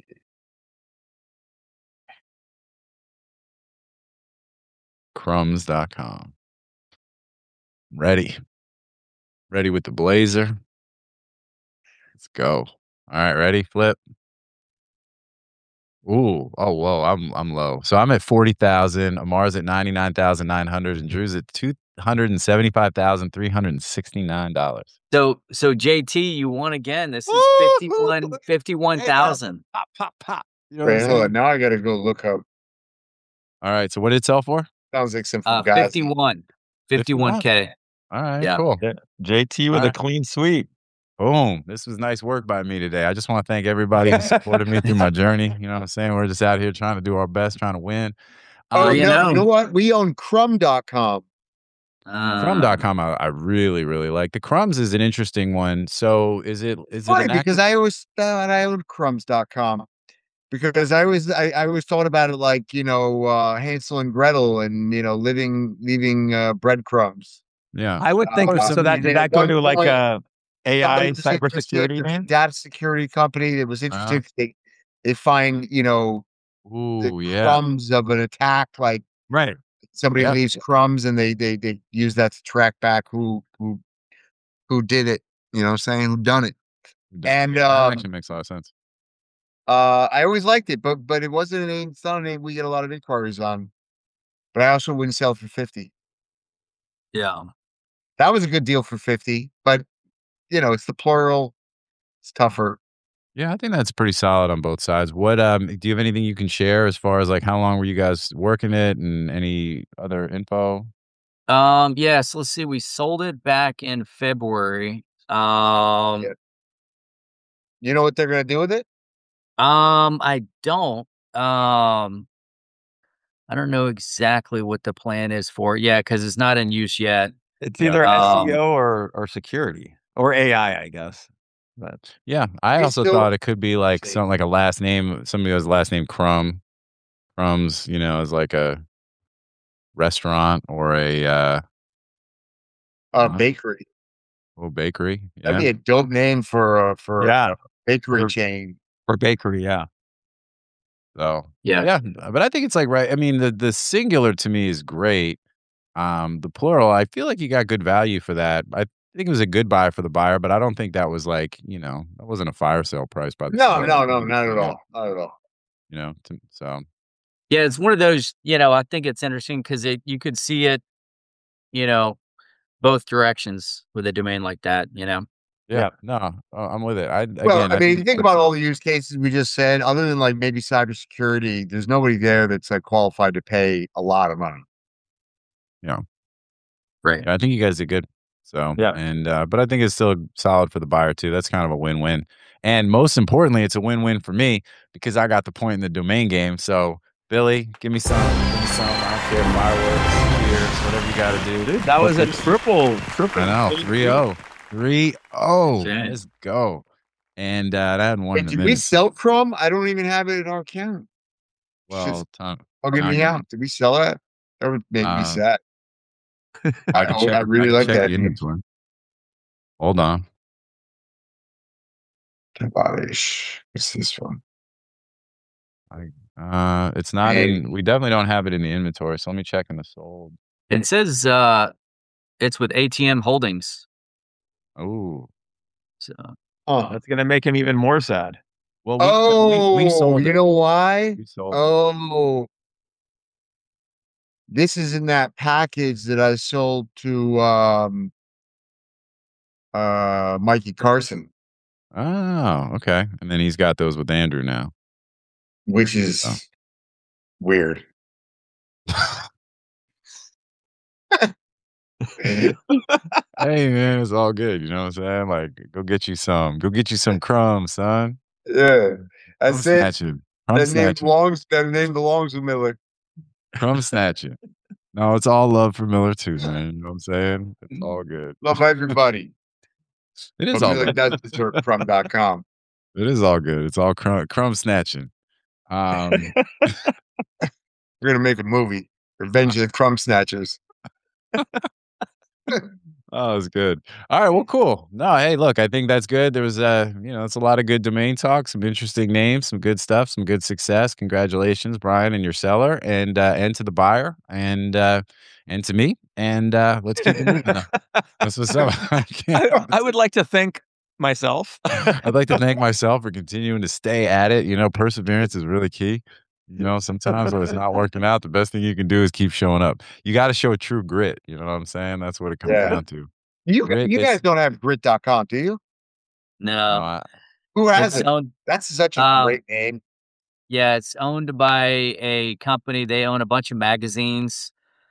Crumbs dot com. Ready. Ready with the blazer. Let's go. All right, ready? Flip. Ooh, oh, whoa, I'm I'm low. So I'm at forty thousand. Amar's at ninety-nine thousand nine hundred, and Drew's at two hundred seventy-five thousand three hundred sixty-nine dollars. So so J T, you won again. This is fifty-one fifty-one thousand. Pop, pop, pop. You know what Wait, I'm hold on. saying? Now I gotta go look up. All right, so what did it sell for? Sounds like some Uh, Fugazi. fifty-one. fifty-one K. All right, Yeah. cool. Yeah. J T with All a right. clean sweep. Boom. This was nice work by me today. I just want to thank everybody who supported me through my journey. You know what I'm saying? We're just out here trying to do our best, trying to win. Oh, Three no, and you oh. know what? We own Crumb dot com. Uh, Crumb dot com, I, I really, really like. The Crumbs is an interesting one. So is it is it Funny an because active- I always thought I owned Crumbs dot com because I always I, I always thought about it like, you know, uh, Hansel and Gretel and, you know, living leaving uh, breadcrumbs. Yeah. I would think Uh, so. That at did that go one to like point, a A I somebody was interested- cybersecurity there's a name? data security company that was interested. Uh-huh. They, they find, you know, the Ooh, yeah. crumbs of an attack, like Right. somebody Yeah. leaves crumbs and they they they use that to track back who who who did it. You know what I'm saying? Who done it. And that um, actually makes a lot of sense. uh I always liked it, but but it wasn't a name, it's not a name we get a lot of inquiries on. But I also wouldn't sell for fifty. yeah. That was a good deal for fifty, but you know, it's the plural. It's tougher. Yeah, I think that's pretty solid on both sides. What um do you have anything you can share as far as like how long were you guys working it and any other info? Um, yes, let's see. We sold it back in February. Um, Yeah. You know what they're gonna do with it? um, I don't. Um, I don't know exactly what the plan is for it. Yeah, because it's not in use yet. It's Yeah. either Um, S E O or or security or A I, I guess. But Yeah, I It's also still- thought it could be like see. something like a last name. Somebody has a last name Crumb. Crumbs, you know, is like a restaurant or a uh, A Uh-huh. bakery. little bakery. That'd Yeah, be a dope name for uh, for yeah, a bakery For- chain. for bakery, yeah. so yeah. yeah, but I think it's like right. I mean, the the singular to me is great. Um, the plural, I feel like you got good value for that. I think it was a good buy for the buyer, but I don't think that was like you know that wasn't a fire sale price by the No, seller. no, no, not at all. Not at all. You know, to, so Yeah, it's one of those, you know, I think it's interesting because it you could see it, you know, both directions with a domain like that, you know. yeah, Yeah. no, uh, I'm with it. I again, Well, I mean, think you think it's- about all the use cases we just said, other than like maybe cybersecurity, there's nobody there that's like qualified to pay a lot of money. Right. Yeah, I think you guys did good. So Yeah. and uh, but I think it's still solid for the buyer too. That's kind of a win-win. And most importantly, it's a win-win for me because I got the point in the domain game. So Billy, give me some, give me some. I don't care, fireworks, cheers, whatever you got to do. Dude, that was a triple, triple. I know, three oh. three oh. Shit. Let's go. And uh, I hadn't won Hey, in a did we minute. sell Chrome? I don't even have it in our account. Well, Tom, Bugging now me you- out. Did we sell that? That would make Uh, me sad. I, can oh, check- I really can like check that. the inventory. Hold on. Tabarish. What's this one? Uh, it's not Hey. in. We definitely don't have it in the inventory. So let me check in the sold. It says uh it's with A T M Holdings. Oh, So Oh, That's gonna make him even more sad. well, we, oh we, we sold you it. know why? We sold it. Oh, this is in that package that I sold to um, uh, Mikey Carson, Oh, okay. And then he's got those with Andrew now. which is Oh. weird. Hey man, it's all good. You know what I'm saying? Like, go get you some. Go get you some crumbs, son. Yeah, Crumb that's it. snatching. Crumb That name snatching. belongs. That name belongs with Miller. Crumb snatching. No, it's all love for Miller too, man. You know what I'm saying? It's all good. Love everybody. It is But all Miller good. does deserve crumb dot com. It is all good. It's all crumb, crumb snatching. Um, We're gonna make a movie. Revenge of the Crumb Snatchers. Oh, that's good. All right, well, cool. No, hey, look, I think that's good. There was, uh, you know, it's a lot of good domain talk, some interesting names, some good stuff, some good success. Congratulations, Brian, and your seller, and uh, and to the buyer, and uh, and to me, and uh, let's keep it moving. Though. That's what's up. I, can't, I, I would like to thank myself. I'd like to thank myself for continuing to stay at it. You know, perseverance is really key. You know, sometimes when it's not working out, the best thing you can do is keep showing up. You got to show true grit. You know what I'm saying? That's what it comes Yeah. down to. You Grit you is- guys don't have grit dot com, do you? No, No, I- Who has it's it? owned. That's such a Um, great name. Yeah, it's owned by a company. They own a bunch of magazines.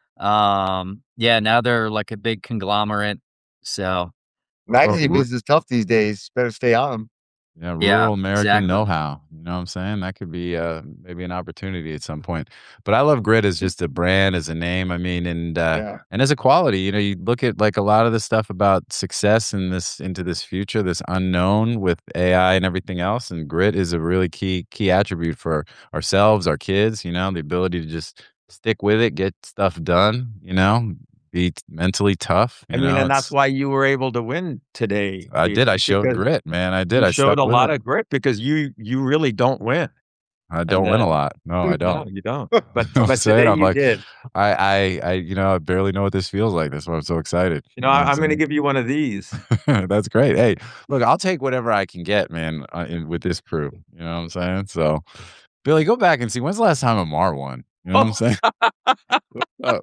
Um, yeah, now they're like a big conglomerate. So Magazine well, business is tough these days. Better stay on them. Yeah, rural Yeah, American exactly. know-how. You know what I'm saying? That could be uh, maybe an opportunity at some point. But I love grit as just a brand, as a name. I mean, and uh, Yeah. and as a quality. You know, you look at like a lot of the stuff about success in this into this future, this unknown with A I and everything else, and grit is a really key key attribute for ourselves, our kids. You know, the ability to just stick with it, get stuff done. You know, be t- mentally tough. I You mean, know, and that's it's- why you were able to win today. I did. I Casey, showed because grit, man. I did. You I showed stuck a with lot it. of grit because you you really don't win. I don't win a then- lot. No, I No, don't. you don't. But I'm but saying, today I'm you like, did. I, I, I, you know, I barely know what this feels like. That's why I'm so excited. You know, what I, I'm going to saying? give you one of these. That's great. Hey, look, I'll take whatever I can get, man, uh, in, with this crew. You know what I'm saying? So, Billy, go back and see when's the last time Amar won. You know what I'm saying? Oh.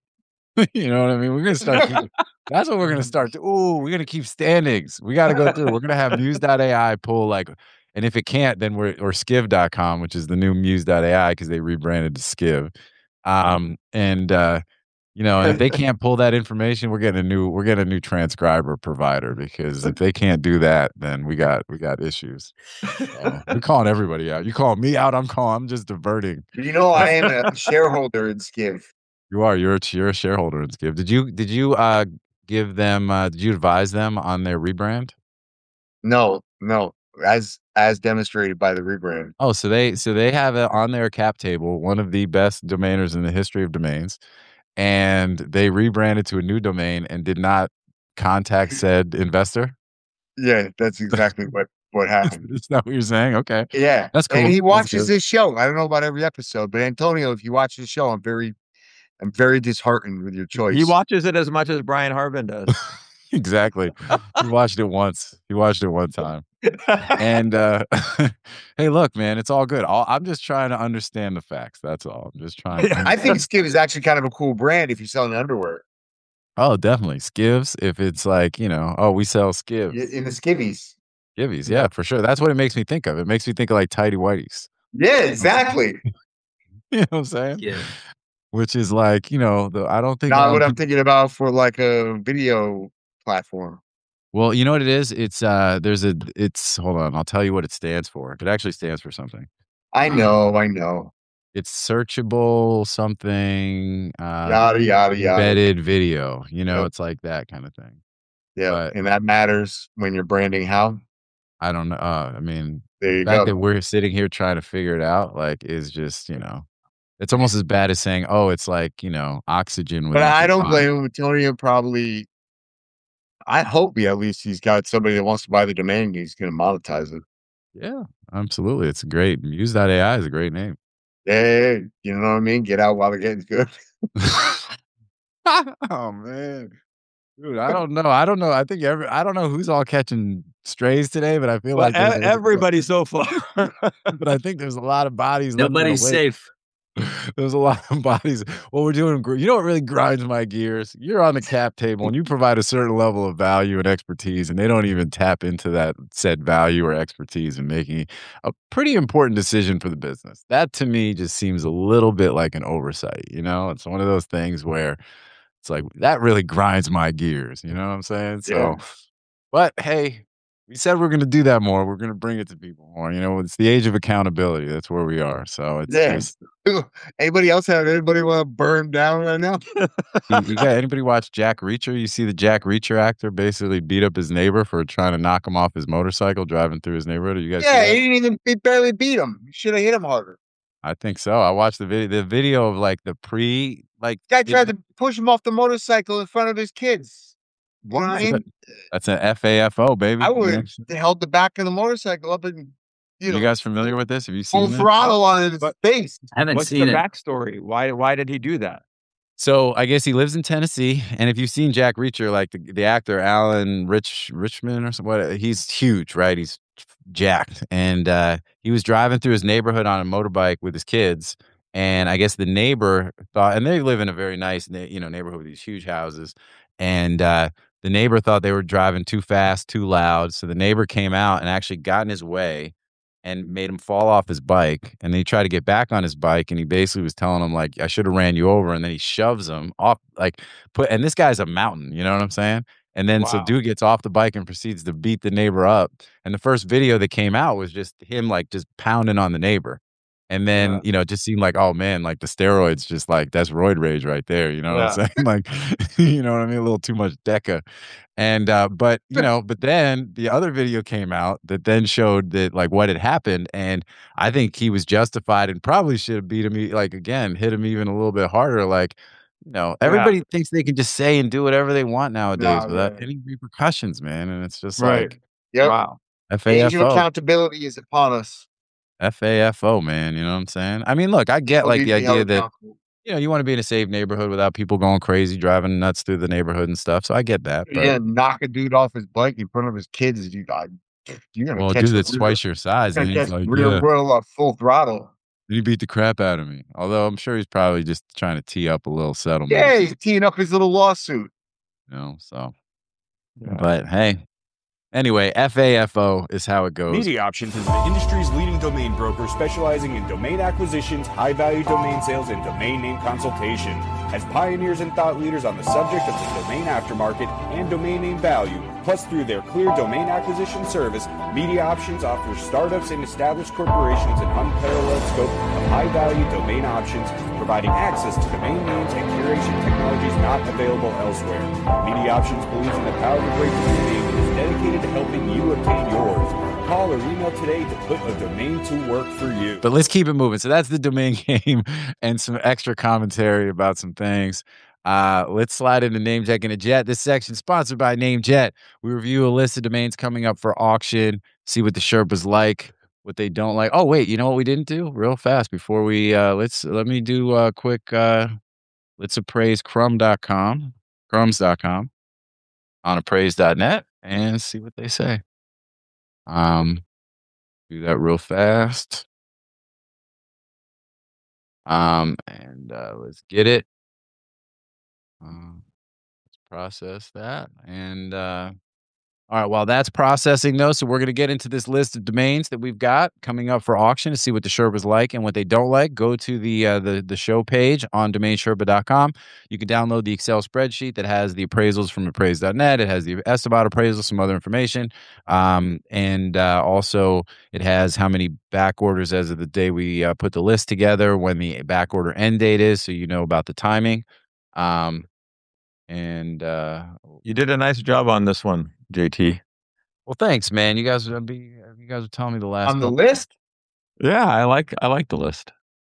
You know what I mean? We're gonna start. Keeping, that's what we're gonna start. To, ooh, we're gonna keep standings. We got to go through. We're gonna have Muse dot A I pull like, and if it can't, then we're or Skiv dot com, which is the new Muse dot A I because they rebranded to Skiv. Um, and uh, you know, and if they can't pull that information, we're getting a new we're getting a new transcriber provider because if they can't do that, then we got we got issues. So, we're calling everybody out. You call me out, I'm calling. I'm just diverting. You know, I am a shareholder in Skiv. You are. You're a, you're a shareholder in Skiv. Did you did you uh give them uh did you advise them on their rebrand? No, no, as as demonstrated by the rebrand. Oh, so they so they have it on their cap table, one of the best domainers in the history of domains, and they rebranded to a new domain and did not contact said investor. Yeah, that's exactly what what happened. Is that what you're saying? Okay. Yeah, That's cool. And he That's watches good. this show. I don't know about every episode, but Antonio, if you watch this show, I'm very, I'm very disheartened with your choice. He watches it as much as Brian Harbin does. Exactly. He watched it once. He watched it one time. And uh hey, look, man, it's all good. All, I'm just trying to understand the facts. That's all. I'm just trying. To I think Skiv is actually kind of a cool brand if you're selling underwear. Oh, definitely skivs. If it's like, you know, oh, we sell skivs, Y- In the skivvies. skivvies, yeah, for sure. That's what it makes me think of. It makes me think of like tidy whities. Yeah, exactly. You know what I'm saying? Yeah. Which is like, you know, the I don't think. Not um, what I'm peop- thinking about for like a video platform. well, you know what it is? It's uh, there's a, it's hold on, I'll tell you what it stands for. It actually stands for something. I know, I know. It's searchable something. Uh, Yada yada yada. embedded video. You know, Yep. it's like that kind of thing. Yeah, but- and that matters when you're branding how. I don't know. Uh, I mean, There you the fact go. that we're sitting here trying to figure it out, like, is just, you know, it's almost as bad as saying, oh, it's like, you know, oxygen. But without I the don't fire. blame him. Antonio probably. I hope he at least he's got somebody that wants to buy the domain. He's going to monetize it. Yeah, absolutely. It's great. Muse dot A I is a great name. Yeah, you know what I mean. Get out while the getting's good. Oh man, dude, I don't know. I don't know. I think every I don't know who's all catching strays today, but I feel Well, like there's e- a- everybody so far. But I think there's a lot of bodies. left in the Nobody's wake. safe. There's a lot of bodies. What we're doing, gr- you know what really grinds my gears? You're on the cap table and you provide a certain level of value and expertise, and they don't even tap into that said value or expertise in making a pretty important decision for the business. That to me just seems a little bit like an oversight. You know, it's one of those things where it's like that really grinds my gears. You know what I'm saying? So, Yeah. but hey, we said we're going to do that more. We're going to bring it to people more. You know, it's the age of accountability. That's where we are. So it's Yeah. just. Anybody else have anybody want to burn down right now? You, you got anybody watch Jack Reacher? You see the Jack Reacher actor basically beat up his neighbor for trying to knock him off his motorcycle driving through his neighborhood. You guys, see Yeah, that? he didn't even. He barely beat him. You should have hit him harder. I think so. I watched the video. The video of like the pre Like Guy it- tried to push him off the motorcycle in front of his kids. You know what I mean? that's an F A F O, baby. I You know? would have held the back of the motorcycle up and, you You know, guys familiar with this? Have you full seen this? throttle on his But- face. I haven't What's seen the it. backstory? Why why did he do that? So I guess he lives in Tennessee, and if you've seen Jack Reacher, like the, the actor Alan Rich Richmond or something, he's huge, right? He's jacked, and uh, he was driving through his neighborhood on a motorbike with his kids, and I guess the neighbor thought, and they live in a very nice, na- you know, neighborhood with these huge houses, and uh, the neighbor thought they were driving too fast, too loud, so the neighbor came out and actually got in his way and made him fall off his bike. And then he tried to get back on his bike, and he basically was telling him like, I should have ran you over. And then he shoves him off, like put, and this guy's a mountain, you know what I'm saying? And then so Wow. dude gets off the bike and proceeds to beat the neighbor up. And the first video that came out was just him like just pounding on the neighbor. And then, Yeah. you know, it just seemed like, oh man, like the steroids, just like that's roid rage right there. You know what I'm saying? Like, you know what I mean? A little too much Deca. And, uh, but, you know, but then the other video came out that then showed that like what had happened. And I think he was justified and probably should have beat him, e- like, again, hit him even a little bit harder. Like, you know, everybody thinks they can just say and do whatever they want nowadays Nah, without man. any repercussions, man. And it's just Right. like Yep. Wow. F Age A of F O. accountability is upon us. F A F O, man. You know what I'm saying? I mean, look, I get People like need the to be held idea that, accountable. you know, you want to be in a safe neighborhood without people going crazy, driving nuts through the neighborhood and stuff. So I get that. But, Yeah, knock a dude off his bike in front of his kids. You, I, you're gonna well, a catch dude the that's rear- twice your size, you're and gonna he's catch like, rear yeah, wheel off full throttle. he beat the crap out of me. Although I'm sure he's probably just trying to tee up a little settlement. Yeah, he's teeing up his little lawsuit. You know, so, Yeah. but hey, anyway, F A F O is how it goes. Media Options is the industry's leading domain broker specializing in domain acquisitions, high-value domain sales, and domain name consultation. As pioneers and thought leaders on the subject of the domain aftermarket and domain name value, plus through their clear domain acquisition service, Media Options offers startups and established corporations an unparalleled scope of high-value domain options, providing access to domain names and curation technologies not available elsewhere. Media Options believes in the power of a great domain name and is dedicated to helping you obtain yours. Call or email today to put a domain to work for you. But let's keep it moving. So that's the domain game and some extra commentary about some things. Uh, let's slide into Namejet and a Jet. This section sponsored by Namejet. We review a list of domains coming up for auction, see what the Sherpas like, what they don't like. Oh, wait, you know what we didn't do? Real fast before we uh let's let me do a quick uh let's appraise crumb dot com, crumbs dot com on appraise dot net and see what they say. Um do that real fast. Um, and uh, let's get it. Um, let's process that. And uh, all right, while that's processing, though, so we're going to get into this list of domains that we've got coming up for auction to see what the Sherpas like and what they don't like. Go to the uh, the the show page on domain sherpa dot com. You can download the Excel spreadsheet that has the appraisals from appraise dot net. It has the Esteban appraisal, some other information, um, and uh, also it has how many back orders as of the day we uh, put the list together, when the back order end date is, so you know about the timing. Um, and uh, You did a nice job on this one, J T. well, thanks, man. You guys, would be, you guys were telling me the last On the couple- list? Yeah, I like I like the list.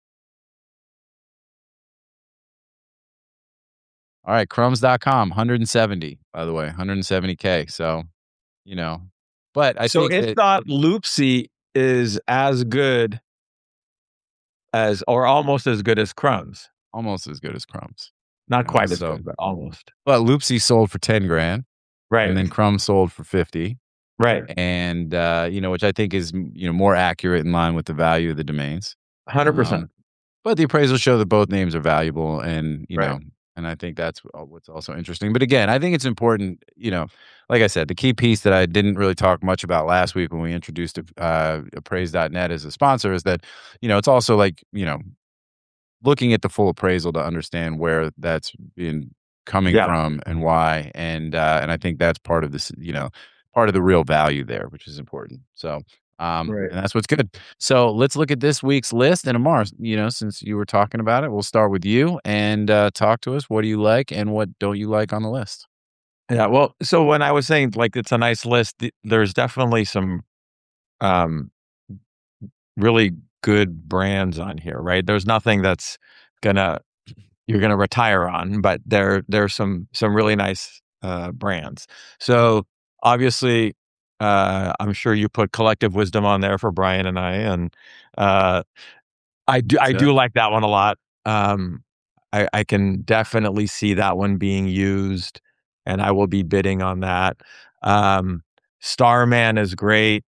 All right, crumbs dot com, one hundred seventy, by the way, one hundred seventy K. So, you know, but I so think it's that, not Loopsy is as good as or almost as good as Crumbs. almost as good as Crumbs. Not Yeah, quite as so- good, but almost. But Loopsy sold for ten grand, Right. and then Crumbs sold for fifty. right. And, uh, you know, which I think is, you know, more accurate in line with the value of the domains. one hundred percent. Um, but the appraisals show that both names are valuable, and you Right. know, and I think that's wh- what's also interesting. But again, I think it's important. You know, like I said, the key piece that I didn't really talk much about last week when we introduced uh, appraise dot net as a sponsor is that, you know, it's also like, you know, looking at the full appraisal to understand where that's been coming Yeah. from and why, and uh, and I think that's part of this, you know, part of the real value there, which is important. So. Um, Right. and that's what's good. So let's look at this week's list. And Amar, you know, since you were talking about it, we'll start with you and uh, talk to us. What do you like and what don't you like on the list? Yeah, well, so when I was saying like it's a nice list, th- there's definitely some um really good brands on here, right? There's nothing that's gonna, you're going to retire on, but there there's some some really nice uh, brands. So obviously, uh, I'm sure you put Collective Wisdom on there for Brian and I, and uh, I do I That's do it. like that one a lot. Um, I, I can definitely see that one being used, and I will be bidding on that. Um, Starman is great.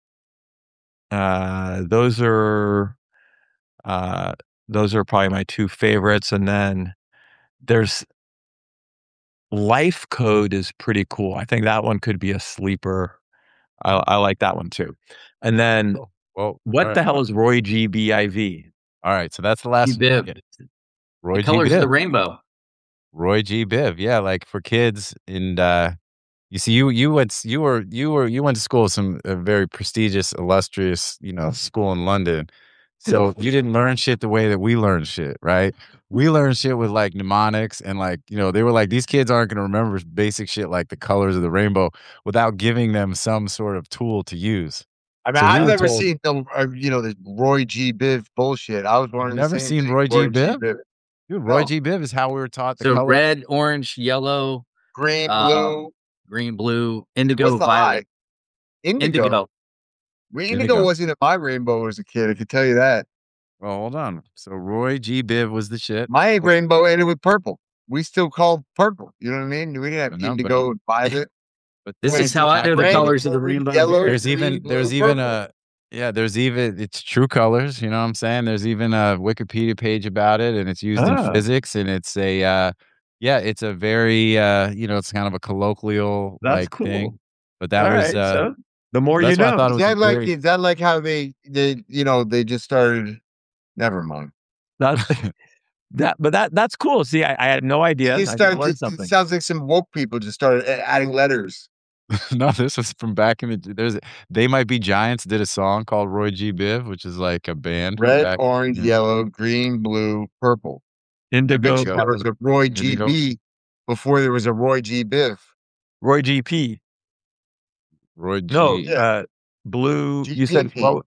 Uh, those are uh, those are probably my two favorites, and then there's Life Code is pretty cool. I think that one could be a sleeper. I, I like that one too. And then Cool. Well, what all the right. hell is Roy G B I V? All right, so that's the last G one. Biv. Roy The G. colors of the Biv. rainbow. Roy G. Biv. Yeah, like for kids, and uh, you see, you you went you were you were you went to school at some a very prestigious, illustrious, you know, school in London. So you didn't learn shit the way that we learn shit, right? We learned shit with like mnemonics and like, you know, they were like, these kids aren't going to remember basic shit like the colors of the rainbow without giving them some sort of tool to use. I mean, So we I've were never told- seen the uh, you know the Roy G. Biv bullshit. I was wondering. Never the same seen thing. Roy G. Biv? Dude, Roy No. G. Biv is how we were taught the So colors. red, orange, yellow, Green, Um, blue. green, blue, indigo, What's the high? violet, Indigo. indigo. Well, Indigo. Indigo wasn't in my rainbow as a kid. I can tell you that. Well, hold on. So Roy G. Biv was the shit. My rainbow ended with purple. We still called purple. You know what I mean? We didn't have I know, but- indigo and violet. But This When is how I know the red, colors of the rainbow. yellow, there's green, even blue, there's even purple. a yeah there's even it's true colors, you know what I'm saying? There's even a Wikipedia page about it, and it's used Ah. in physics, and it's a uh yeah it's a very uh you know it's kind of a colloquial That's like cool. thing, but that All was right, uh so the more you that's why I know. thought it Is was that a like very, is that like how they they you know they just started? Never mind. That's that, but that that's cool. See, I, I had no idea. It I just started. learned It, something. it sounds like some woke people just started a- adding letters. no, this was from back in the there's They Might Be Giants did a song called Roy G. Biv, which is like a band from Red, back- orange, yeah. yellow, green, blue, purple. I Indigo, bet you there was a Roy G. Indigo. B before there was a Roy G. Biv. Roy G P. Roy G. No, Yeah. uh, blue. G You said P. Ro-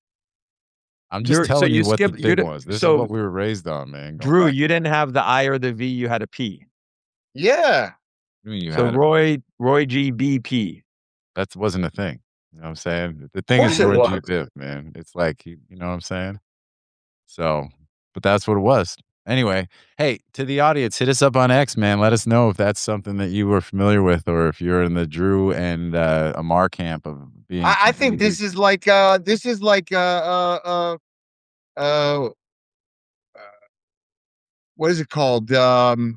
I'm you're- just so telling you you what skipped- the you thing did- was. This so- is what we were raised on, man. Go Drew. back. You didn't have the I or the V. You had a P. Yeah. I mean, you So had it. Roy Roy G B P. That wasn't a thing. You know what I'm saying? The thing course is it Roy G. was. Biv, man. It's like, you you know what I'm saying? So, but that's what it was. Anyway, hey, to the audience, hit us up on X, man. Let us know if that's something that you were familiar with, or if you're in the Drew and uh, Amar camp of being. I, I think this is like uh this is like uh uh uh uh, uh what is it called? Um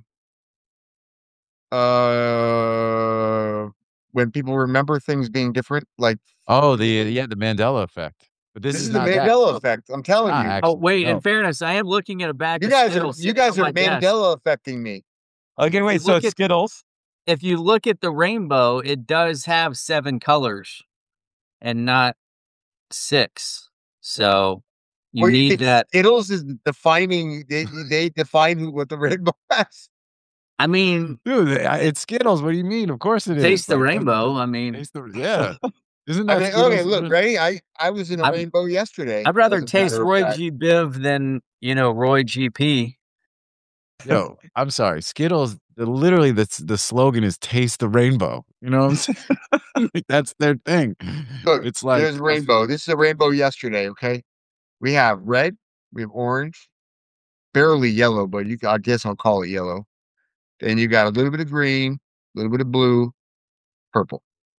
uh when people remember things being different, like Oh, the yeah, the Mandela effect. But this, this, is, is the not that. Mandela effect. I'm telling Not you. actually. Oh wait, No. in fairness, I am looking at a bag. You of guys are Skittles you sitting guys on are my desk. Mandela affecting me. Okay, wait. So look it's at- Skittles. If you look at the rainbow, it does have seven colors and not six. So you Well, need think that. Skittles is defining. They they define what the rainbow has. I mean, Dude, I- it's Skittles. What do you mean? Of course it is. taste the Like, that's- rainbow. I mean, Taste the yeah. Isn't I that mean, Skittles? okay, look, ready? I I was in a I'm- rainbow yesterday. I'd rather as a taste matter of Roy fact. G. Biv than, you know, Roy G P. Yo, I'm sorry. Skittles, the, literally, the, the slogan is taste the rainbow. You know what I'm saying? Like, that's their thing. Look, it's like there's a rainbow. This is a rainbow yesterday. Okay, we have red, we have orange, barely yellow, but you I guess I'll call it yellow. Then you got a little bit of green, a little bit of blue, purple.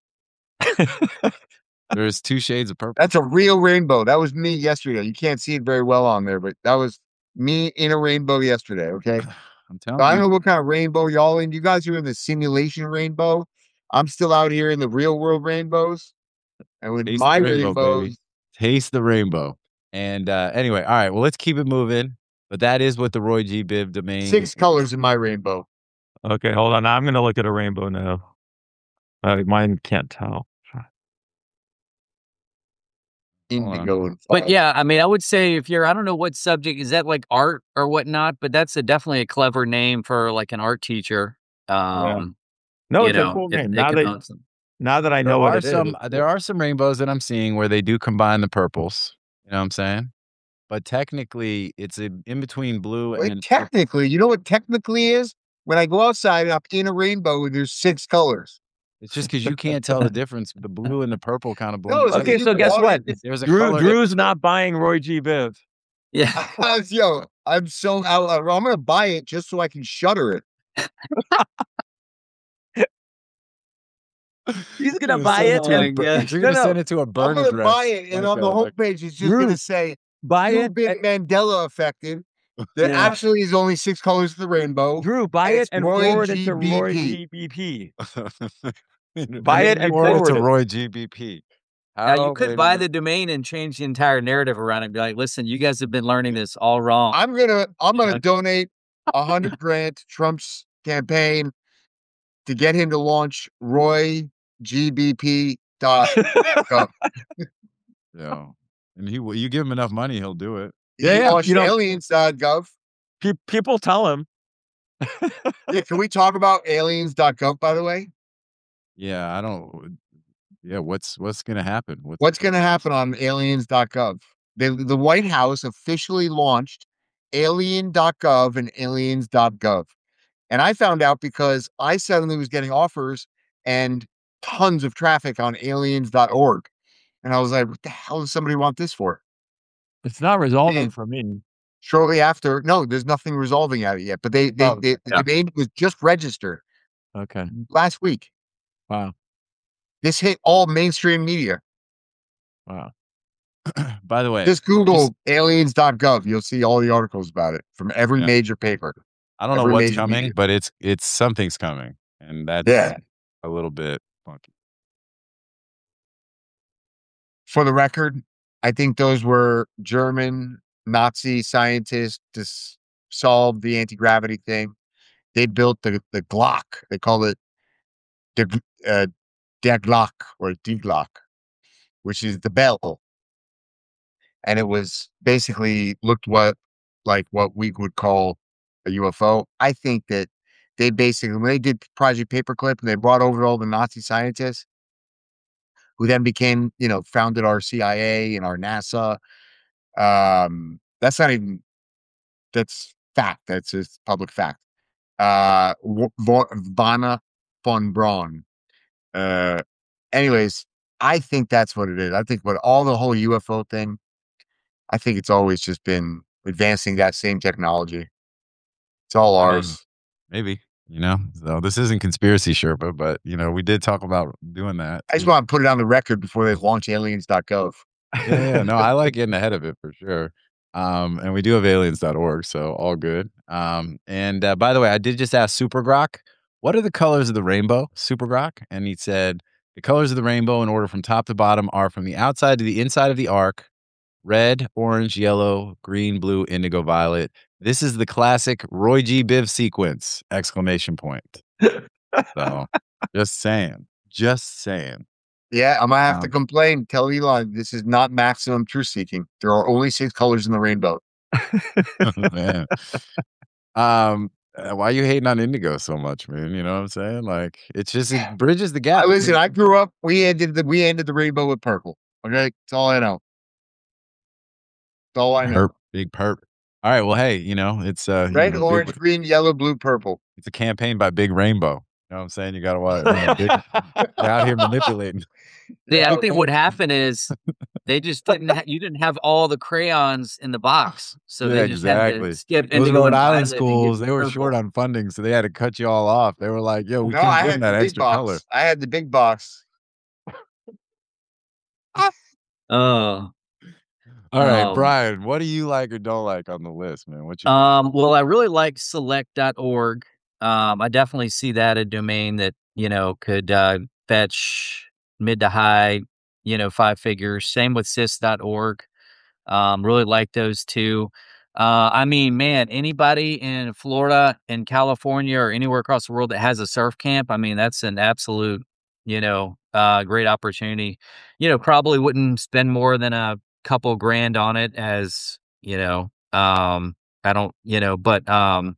There's two shades of purple. That's a real rainbow. That was me yesterday. You can't see it very well on there, but that was me in a rainbow yesterday. Okay. I'm So telling I don't you. know what kind of rainbow y'all in. You guys are in the simulation rainbow. I'm still out here in the real world rainbows. And with Taste my the rainbow, rainbows, baby. Taste the rainbow. And uh, anyway, all right. Well, let's keep it moving. But that is what the Roy G. Biv domain. six colors in my rainbow. Okay, hold on. I'm gonna look at a rainbow now. Uh, mine can't tell. Hold on. Indigo and But fire. yeah, I mean, I would say if you're, I don't know what subject, is that like art or whatnot, but that's a, definitely a clever name for like an art teacher. Um, No, you it's know, a cool it- name. it Now that connotes them. now that I There know what are it is. some. There are some rainbows that I'm seeing where they do combine the purples. You know what I'm saying? but technically it's in, in between blue Wait, and technically, you know what technically is? When I go outside, I'm in a rainbow and there's six colors. it's just because you can't tell the difference. The blue and the purple kind of blend. No, it's 'cause Okay, you so guess water what? it. There's a Drew color. Drew's not buying Roy G. Biv. Yeah. Yo, I'm so out. I'm gonna buy it just so I can shutter it. He's You're gonna gonna buy send it to a and bir- gosh. You're No, gonna no. send it to a I'm bird gonna address. buy it, and like on a- the like- homepage, it's just Drew, gonna say buy you've it. been and- Mandela affected. There Yeah. actually is only six colors of the rainbow. Drew, buy and it it's and Roy forward it to G B P. Roy G B P. Buy it and forward it forward to it. Roy G B P. Now you How could many- buy the domain and change the entire narrative around it. Be like, listen, you guys have been learning this all wrong. I'm gonna I'm gonna Yeah. donate a hundred grand to Trump's campaign to get him to launch Roy G B P dot gov. Yeah, and he will- you give him enough money, he'll do it. He Yeah, yeah, launched you know- aliens dot gov. Pe- people tell him. Yeah, can we talk about aliens dot gov, by the way? Yeah, I don't. Yeah, what's what's gonna happen? What's, What's going to happen on aliens dot gov? The, the White House officially launched alien dot gov and aliens dot gov. And I found out because I suddenly was getting offers and tons of traffic on aliens dot org. And I was like, what the hell does somebody want this for? It's not resolving And- for me. Shortly after, no, there's nothing resolving at it yet, but they, they, Oh, they yeah. the domain was just registered Okay. last week. Wow. This hit all mainstream media. Wow. by the way, Just Google aliens dot gov. You'll see all the articles about it from every Yeah. major paper. I don't know every what's major coming, media. but it's it's something's coming, and that's Yeah. a little bit funky. For the record, I think those were German Nazi scientists to s- solve the anti-gravity thing. They built the, the Glock. They call it the Gl- uh, Der Glock or Die Glock, which is the bell. And it was basically looked what like what we would call a U F O. I think that they basically, when they did Project Paperclip and they brought over all the Nazi scientists, who then became, you know, founded our C I A and our NASA. Um, that's not even, that's fact. That's just public fact. Uh, Wa- Va- Vanna von Braun. Uh, anyways, I think that's what it is. I think what all the whole U F O thing, I think it's always just been advancing that same technology. It's all I mean, ours. Maybe, you know. So this isn't conspiracy Sherpa, but you know, we did talk about doing that. I just want to put it on the record before they launch aliens dot gov. yeah, yeah, no, I like getting ahead of it for sure. Um, and we do have aliens dot org, so all good. Um, and uh, by the way, I did just ask Super Grok, what are the colors of the rainbow, Super Grok? And he said the colors of the rainbow in order from top to bottom are from the outside to the inside of the arc: red, orange, yellow, green, blue, indigo, violet. This is the classic Roy G. Biv sequence! Exclamation point. So, just saying, just saying. Yeah, I'm gonna have to Um, complain. Tell Elon this is not maximum truth seeking. There are only six colors in the rainbow. man. Um, uh, why you hating on indigo so much, man? You know what I'm saying? Like, it's just it bridges the gap. I listen. between- I grew up. We ended the we ended the rainbow with purple. Okay, that's all I know. That's all I know. Perp, big perp. All right, well, hey, you know, it's uh, you Red, know, big- orange, green, yellow, blue, purple. it's a campaign by Big Rainbow. You know what I'm saying? You got to watch. You know, big, they're out here manipulating. Yeah, I Okay. think what happened is they just didn't. Ha- you didn't have all the crayons in the box, so Yeah, they just had exactly. to skip Those indigo Rhode and Island violet and get schools, they were purple. short on funding, so they had to cut you all off. They were like, "Yo, we no, can't I give them had that the big extra box. color." I had the big box. Oh, All right, Um, Brian, what do you like or don't like on the list, man? What you? um. Well, I really like select dot org. Um, I definitely see that a domain that you know could uh, fetch mid to high, you know, five figures. Same with sys dot org. Um, really like those two. Uh, I mean, man, anybody in Florida and California or anywhere across the world that has a surf camp, I mean, that's an absolute, you know, uh, great opportunity. You know, probably wouldn't spend more than a couple grand on it as, you know, um, I don't, you know, but, um,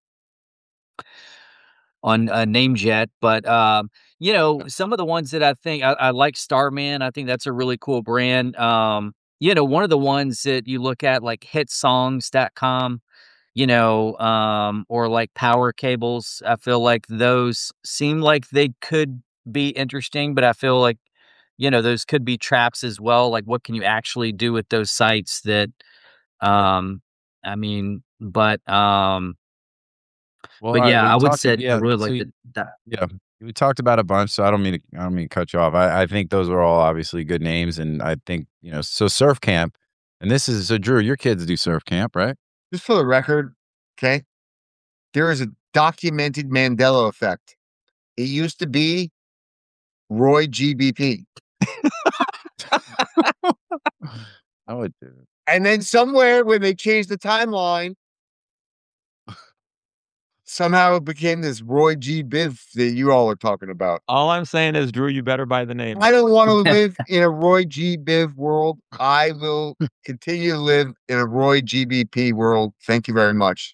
on uh, Namejet, but um, you know, some of the ones that I think I, I like Starman. I think that's a really cool brand. Um, you know, one of the ones that you look at, like hit songs dot com, you know, um, or like Power Cables. I feel like those seem like they could be interesting, but I feel like, you know, those could be traps as well. Like, what can you actually do with those sites that, um, I mean, but, um, Well, but all right, yeah, we I would talked. say I Yeah, really so like y- the, that. yeah, we talked about a bunch. So I don't mean to, I don't mean to cut you off. I, I think those are all obviously good names, and I think you know. So Surf Camp, and this is so Drew. Your kids do Surf Camp, right? Just for the record, okay, there is a documented Mandela effect. It used to be Roy G B P. I would do. And then somewhere when they changed the timeline, somehow it became this Roy G. Biv that you all are talking about. All I'm saying is, Drew, you better buy the name. I don't want to live in a Roy G. Biv world. I will continue to live in a Roy G B P world. Thank you very much.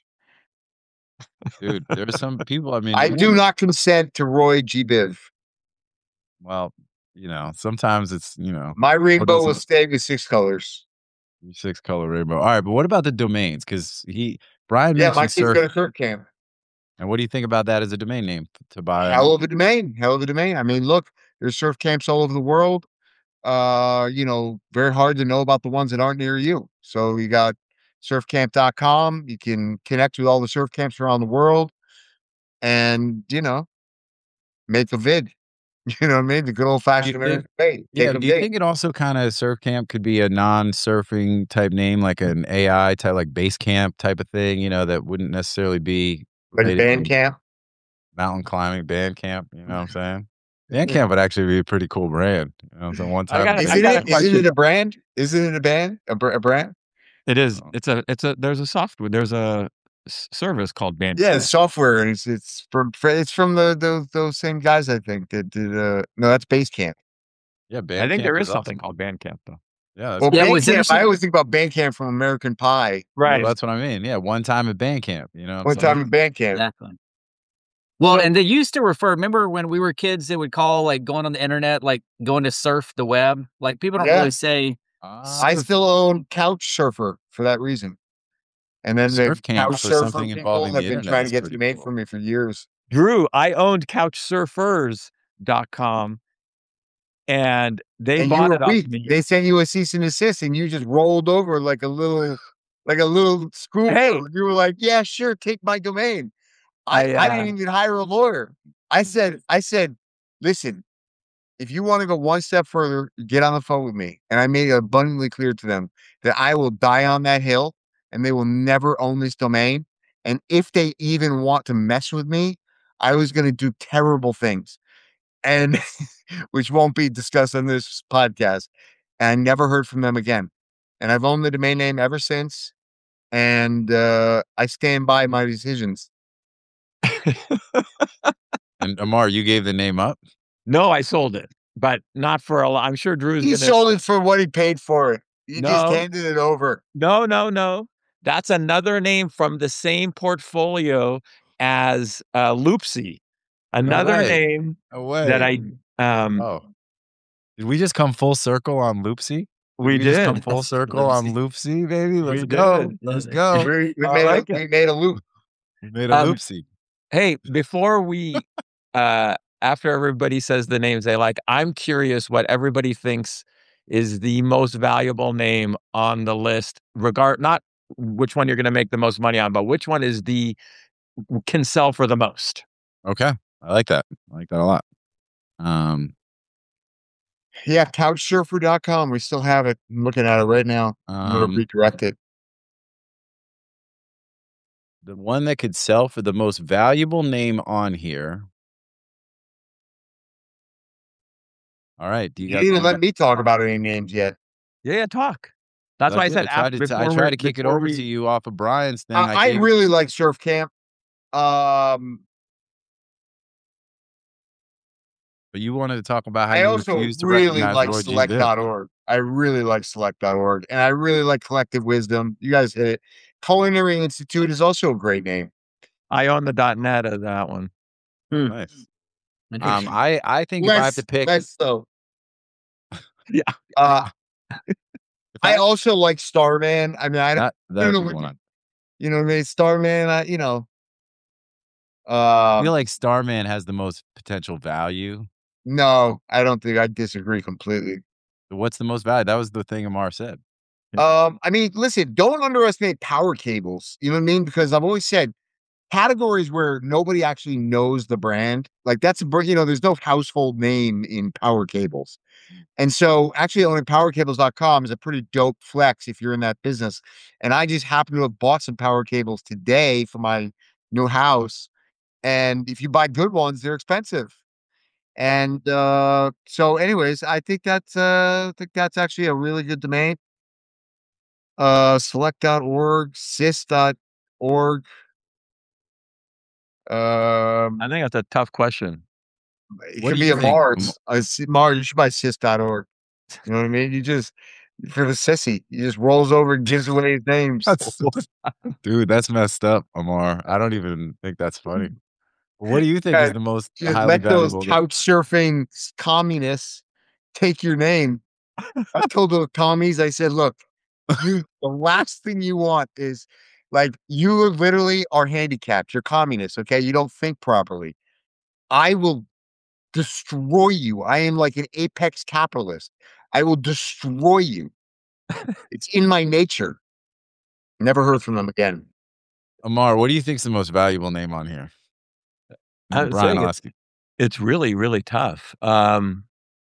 Dude, there's some people. I mean, I do not consent to Roy G. Biv. well, you know, sometimes it's you know My rainbow will doesn't- stay with six colors. six color rainbow. All right, but what about the domains? Because he Brian Yeah, my mentioned kid's Surf. got a surf camp. And what do you think about that as a domain name to buy? Hell of a domain. Hell of a domain. I mean, look, there's surf camps all over the world. Uh, you know, very hard to know about the ones that aren't near you. So you got surf camp dot com. You can connect with all the surf camps around the world and, you know, make a vid. You know what I mean? The good old fashioned Do you American way. Take Yeah, a do you vid. think it also kind of Surf Camp could be a non-surfing type name, like an A I type, like Base Camp type of thing? You know, that wouldn't necessarily be Like related band to camp? mountain climbing band camp. You know what I'm saying? Band camp would actually be a pretty cool brand. You know, so one I time, got a- Isn't I got a it, isn't question. it a brand? Isn't it a band? A, br- a brand? It is. Oh. It's a. It's a. There's a software. There's a s- service called Bandcamp. Yeah, it's software, and it's it's from fr- it's from the those those same guys I think that did. Uh, no, that's Basecamp. yeah, band I think camp there is awesome. something called Bandcamp though. Yeah, that's, Well, cool. Yeah, what's Bandcamp. I interesting- always think about Bandcamp from American Pie. Well, that's what I mean. Yeah, one time at band camp. You know, what I'm One saying? time in Bandcamp. Exactly. Well, and they used to refer. Remember when we were kids, they would call like going on the internet, like going to surf the web. Like people don't Yeah. really say. Ah, I still own Couch Surfer for that reason. And then the Surf Camp Couch for Surfer something people involving have the been internet trying is to get pretty it made cool. for me for years. Drew, I owned couch surfers dot com and they And you bought were it off weak. me. They sent you a cease and desist, and you just rolled over like a little, like a little school. Hey. You were like, "Yeah, sure, take my domain." I, I, I uh, didn't even hire a lawyer. I said, I said, listen, if you want to go one step further, get on the phone with me. And I made it abundantly clear to them that I will die on that hill and they will never own this domain. And if they even want to mess with me, I was going to do terrible things, and which won't be discussed on this podcast. And I never heard from them again. And I've owned the domain name ever since. And uh, I stand by my decisions. And Amar, you gave the name up. no, I sold it, but not for a lot. I'm sure Drew's He gonna. sold it for what he paid for it. He just No. handed it over. No, no, no. That's another name from the same portfolio as uh, Loopsy. Another way. name No way. that I um Oh, did we just come full circle on Loopsy? we just did. come full circle on Loopsy, baby. Let's We go. did. Let's go. We, we I made like a, it. we made a loop. We made a Um, Loopsy. Hey, before we uh after everybody says the names they like, I'm curious what everybody thinks is the most valuable name on the list, regard not which one you're going to make the most money on, but which one is the can sell for the most. Okay, I like that. I like that a lot. Um, Yeah, couch surfer dot com. We still have it. I'm looking at it right now. I'm going um, to redirect it. the one that could sell for the most valuable name on here. All right. Do you You guys didn't even wanna- let me talk about any names yet. Yeah, yeah, talk. That's why I did. said I tried after, to, t- I before tried we- to kick it before over we- to you off of Brian's thing. Uh, I I gave- really like Surf Camp. Um, but you wanted to talk about how I you also refuse to really recognize like Roy G. select Biv. dot org. I really like select dot org. And I really like Collective Wisdom. You guys hit it. Culinary Institute is also a great name. I own the dot net of that one. Nice. Um, Interesting. I, I think if I have to pick, Less so. Yeah. Uh, if I also like Starman. I mean, I don't, That I that's don't know a what good you, one. you know what I mean. Starman, I, you know, I feel um, like Starman has the most potential value. no, I don't think I disagree completely. What's the most value? That was the thing Amar said. Um, I mean, listen, don't underestimate power cables. You know what I mean? Because I've always said categories where nobody actually knows the brand, like that's a br- you know, there's no household name in power cables. And so actually owning power cables dot com is a pretty dope flex if you're in that business. And I just happen to have bought some power cables today for my new house. And if you buy good ones, they're expensive. And uh so anyways, I think that's uh I think that's actually a really good domain. Uh select dot org, sys dot org. Um I think that's a tough question. it What could do be you a think? Mars. A s- Mars, you should buy sys dot org. You know what I mean? You just for the sissy, he just rolls over and gives away his names. That's dude, that's messed up, Amar. I don't even think that's funny. What do you think Yeah, is the most just highly let those valuable? couch surfing s- communists take your name. I told the commies, I said, look, you the last thing you want is like you literally are handicapped. You're communists, okay? You don't think properly. I will destroy you. I am like an apex capitalist. I will destroy you. It's in my nature. Never heard from them again. Amar, what do you think's the most valuable name on here? I And was Brian, saying I'll it's ask you. it's really, really tough. Um,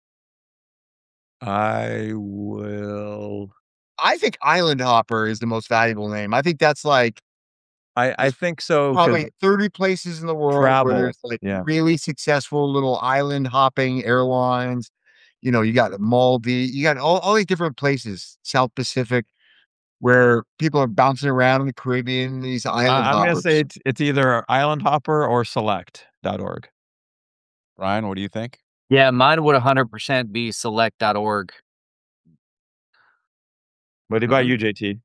I will I think Island Hopper is the most valuable name. I think that's like I I there's think so because probably thirty places in the world where travel. there's like Yeah. really successful little island hopping airlines. You know, you got Maldives, you got all, all these different places, South Pacific, where people are bouncing around in the Caribbean, these Uh, island I'm gonna say hoppers. it's it's either Island Hopper or select dot org. Brian, what do you think? Yeah, mine would one hundred percent be select dot org. What about Mhm. you, J T?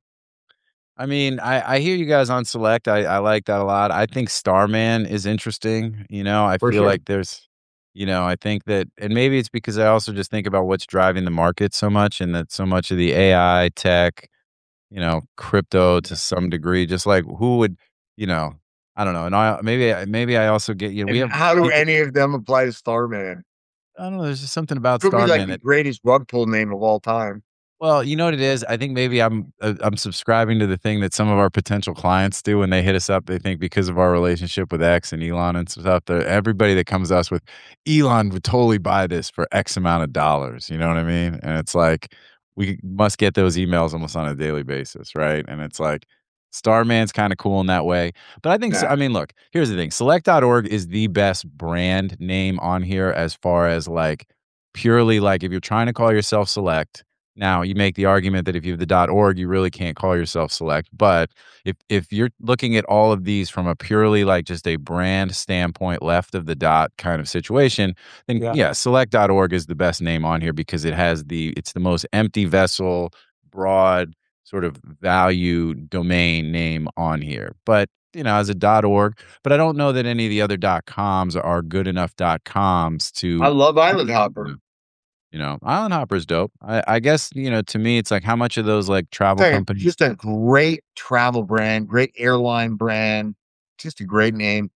I mean, I, I hear you guys on Select. I, I like that a lot. I think Starman is interesting. You know, I For feel sure. like there's, you know, I think that, and maybe it's because I also just think about what's driving the market so much, and that so much of the A I tech, you know, crypto to some degree, just like who would, you know, I don't know. And I maybe I- maybe I also get, you know, we And have how do people. any of them apply to Starman? I don't know. There's just something about Could be like Starman the that. greatest rug pull name of all time. Well, you know what it is? I think maybe I'm uh, I'm subscribing to the thing that some of our potential clients do when they hit us up. They think because of our relationship with X and Elon and stuff, that everybody that comes to us with Elon would totally buy this for X amount of dollars. You know what I mean? And it's like we must get those emails almost on a daily basis, right? And it's like Starman's kind of cool in that way. But I think, so, Nah. I mean, look, here's the thing. Select dot org is the best brand name on here as far as like purely like if you're trying to call yourself Select. Now, you make the argument that if you have the .org, you really can't call yourself Select. But if if you're looking at all of these from a purely like just a brand standpoint, left of the dot kind of situation, then Yeah. yeah, select dot org is the best name on here because it has the it's the most empty vessel, broad sort of value domain name on here. But you know, as a .org, but I don't know that any of the other .coms are good enough .coms to. I love Island Hopper. You know, Island Hopper's dope. I, I guess, you know, to me, it's like how much of those like travel Hey, companies. just a great travel brand, great airline brand, just a great name.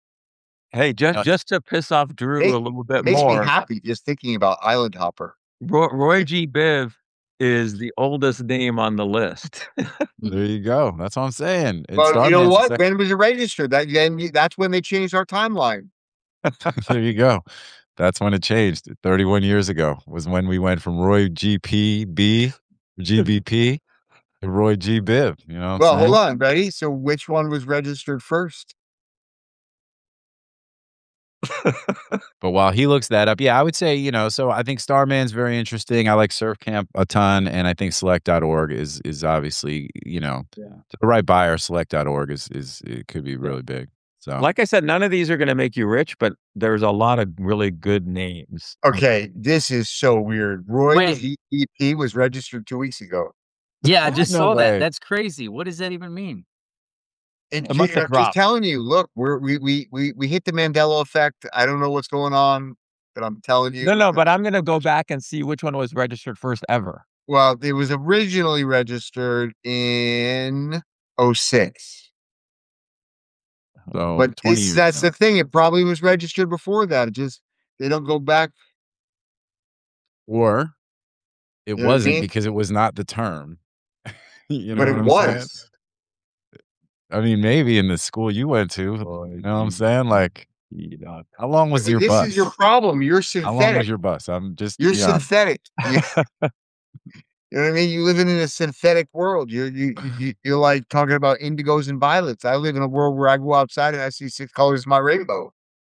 Hey, just Uh, just to piss off Drew Make- a little bit Makes more, me happy just thinking about Island Hopper. Roy, Roy G. Biv is the oldest name on the list. There you go. That's what I'm saying. And But you know Starman's the what? sec- When was it registered? That then you- that's when they changed our timeline. there you go. That's when it changed. thirty-one years ago was when we went from Roy G P B, G B P, to Roy G Biv. You know what Well, I'm hold saying? on, ready? So which one was registered first? But while he looks that up, yeah, I would say, you know, so I think Starman's very interesting. I like Surf Camp a ton, and I think select dot org is is obviously, you know, Yeah. to the right buyer, select dot org is is it could be really big. So Like I said, none of these are going to make you rich, but there's a lot of really good names. Okay, this is so weird. Roy Wait. G E P was registered two weeks ago. Yeah, I just No saw way. that. That's crazy. What does that even mean? And It must Jay, have I'm just dropped. telling you, look, we're, we we we we hit the Mandela effect. I don't know what's going on, but I'm telling you. No, no, but I'm going to go back and see which one was registered first ever. Well, it was originally registered in oh six. So But twenty it's years that's ago. the thing. It probably was registered before that. It just they don't go back. Or it You know what I wasn't mean? because it was not the term. You know But what it I'm saying? was. I mean, maybe in the school you went to. You know what I'm saying? Like, how long was your This bus? is your problem. You're How long was synthetic. your bus? I'm just You're yeah. synthetic. You, you know what I mean? You living in a synthetic world. You're you, you you- you're like talking about indigos and violets. I live in a world where I go outside and I see six colors of my rainbow.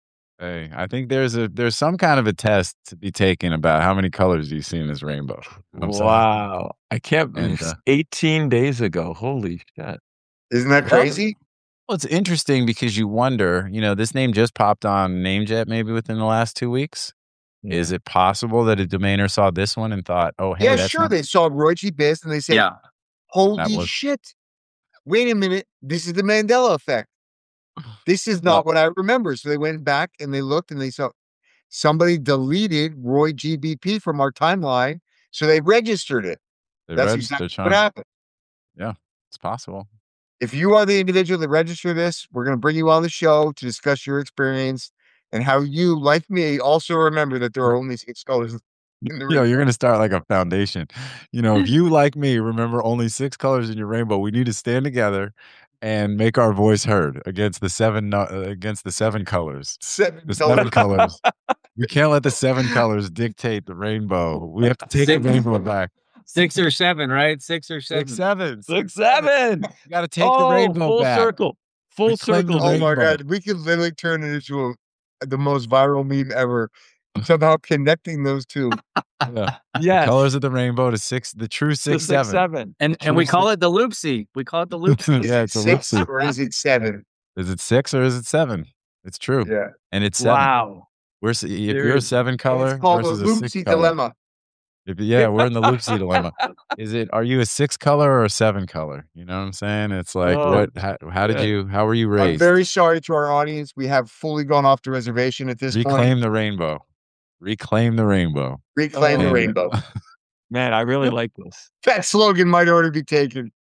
Hey, I think there's a there's some kind of a test to be taken about how many colors you see in this rainbow. I'm saying. Wow. I can't And, believe uh, eighteen days ago. Holy shit. Isn't that Well, crazy? Well, it's interesting because you wonder, you know, this name just popped on NameJet maybe within the last two weeks. Is it possible that a domainer saw this one and thought, "Oh, hey, Yeah, that's sure. not They saw Roy G. Biss and they said, Yeah. "Holy was- shit! Wait a minute. This is the Mandela effect. This is not what I remember." So they went back and they looked and they saw somebody deleted Roy G B P from our timeline, so they registered it. they That's read, exactly they're what trying, happened. yeah, it's possible." If you are the individual that registered this, we're going to bring you on the show to discuss your experience and how you, like me, also remember that there are only six colors in the You know, you're rainbow. gonna start like a foundation. You know, if you like me remember only six colors in your rainbow, we need to stand together and make our voice heard against the seven no- uh, against the seven colors. Seven The colors. seven colors. We can't let the seven colors dictate the rainbow. We have to take the Six- rainbow back. Six or seven, right? Six or seven. Six seven. Six, seven. You got to take oh, the rainbow full back. circle. Full Reclaim the circle. Oh baby. my rainbow. God. We could literally turn it into a, the most viral meme ever. Somehow connecting those two. Yeah. Yes. Colors of the rainbow to six, the true The six, six, seven. seven. And and we call it the loopsy. We call it the loopsy. Yeah, Is it's it a six loopsy. or is it seven? Is it six or is it seven? It's true. Yeah. And it's seven. Wow. We're s- if you're a Seriously. seven color It's called the versus a six Loopsy color. dilemma. If, yeah, we're in the loopsy dilemma. Is it? Are you a six color or a seven color? You know what I'm saying? It's like Oh, what? How, how did shit. you? How were you I'm raised? very sorry to our audience. We have fully gone off the reservation at this Reclaim point. the rainbow. Reclaim the rainbow. Reclaim the And- rainbow. Man, I really like this. That slogan might already be taken.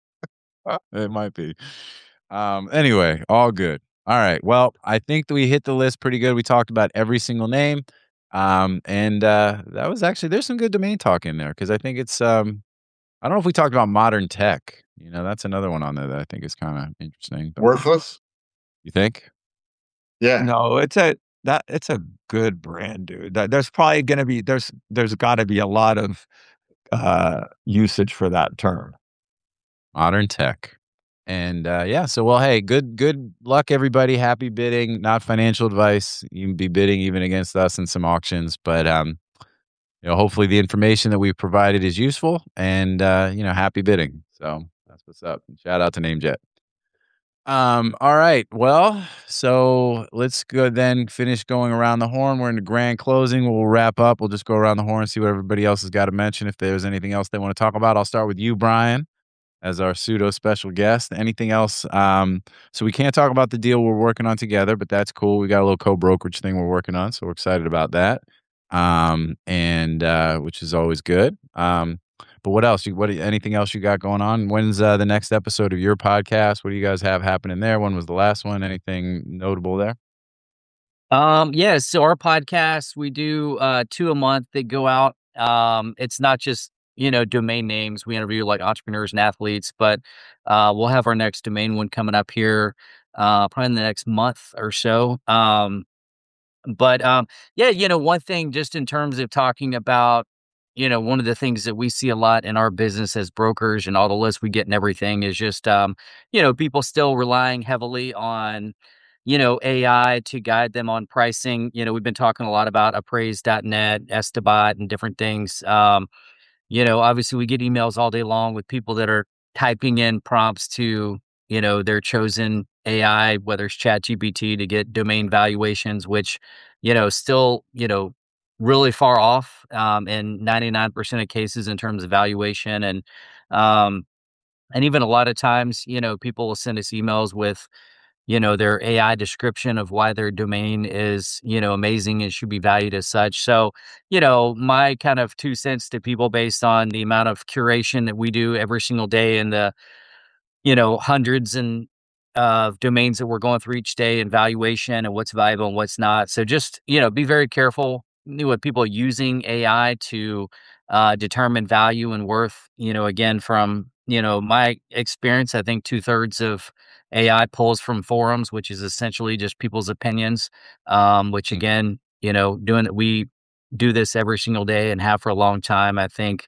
It might be. Um. Anyway, all good. All right. Well, I think that we hit the list pretty good. We talked about every single name. Um. And uh, that was actually there's some good domain talk in there because I think it's um. I don't know if we talked about modern tech. You know, that's another one on there that I think is kind of interesting. But Worthless? you think? Yeah. No, it's a that it's a good brand, dude. That, there's probably gonna be there's there's got to be a lot of uh usage for that term. Modern tech. And uh, yeah, so well, hey, good good luck, everybody. Happy bidding. Not financial advice. You can be bidding even against us in some auctions, but um, you know, hopefully the information that we've provided is useful, and uh, you know, happy bidding. So that's what's up. Shout out to NameJet. Um, all right. Well, so let's go then finish going around the horn. We're in the grand closing. We'll wrap up. We'll just go around the horn, see what everybody else has got to mention. If there's anything else they want to talk about, I'll start with you, Brian, as our pseudo special guest. Anything else? Um, so we can't talk about the deal we're working on together, but that's cool. We got a little co-brokerage thing we're working on, so we're excited about that. Um, and uh, which is always good. Um, but what else? You what? Anything else you got going on? When's uh, the next episode of your podcast? What do you guys have happening there? When was the last one? Anything notable there? Um, yeah, so our podcast, we do uh two a month that go out. Um, it's not just, you know, domain names. We interview like entrepreneurs and athletes, but uh we'll have our next domain one coming up here uh probably in the next month or so. Um, but um yeah, you know, one thing just in terms of talking about, you know, one of the things that we see a lot in our business as brokers and all the lists we get and everything is just um, you know, people still relying heavily on, you know, A I to guide them on pricing. You know, we've been talking a lot about appraise dot net, Estabot, and different things. Um, you know, obviously we get emails all day long with people that are typing in prompts to, you know, their chosen A I, whether it's ChatGPT, to get domain valuations, which, you know, still, you know, really far off um, in ninety-nine percent of cases in terms of valuation. And, um, and even a lot of times, you know, people will send us emails with, you know, their A I description of why their domain is, you know, amazing and should be valued as such. So, you know, my kind of two cents to people based on the amount of curation that we do every single day and the, you know, hundreds and of domains that we're going through each day and valuation and what's valuable and what's not. So just, you know, be very careful with people using A I to uh, determine value and worth. You know, again, from, you know, my experience, I think two thirds of A I pulls from forums, which is essentially just people's opinions, um, which Mm. again, you know, doing that, we do this every single day and have for a long time. I think,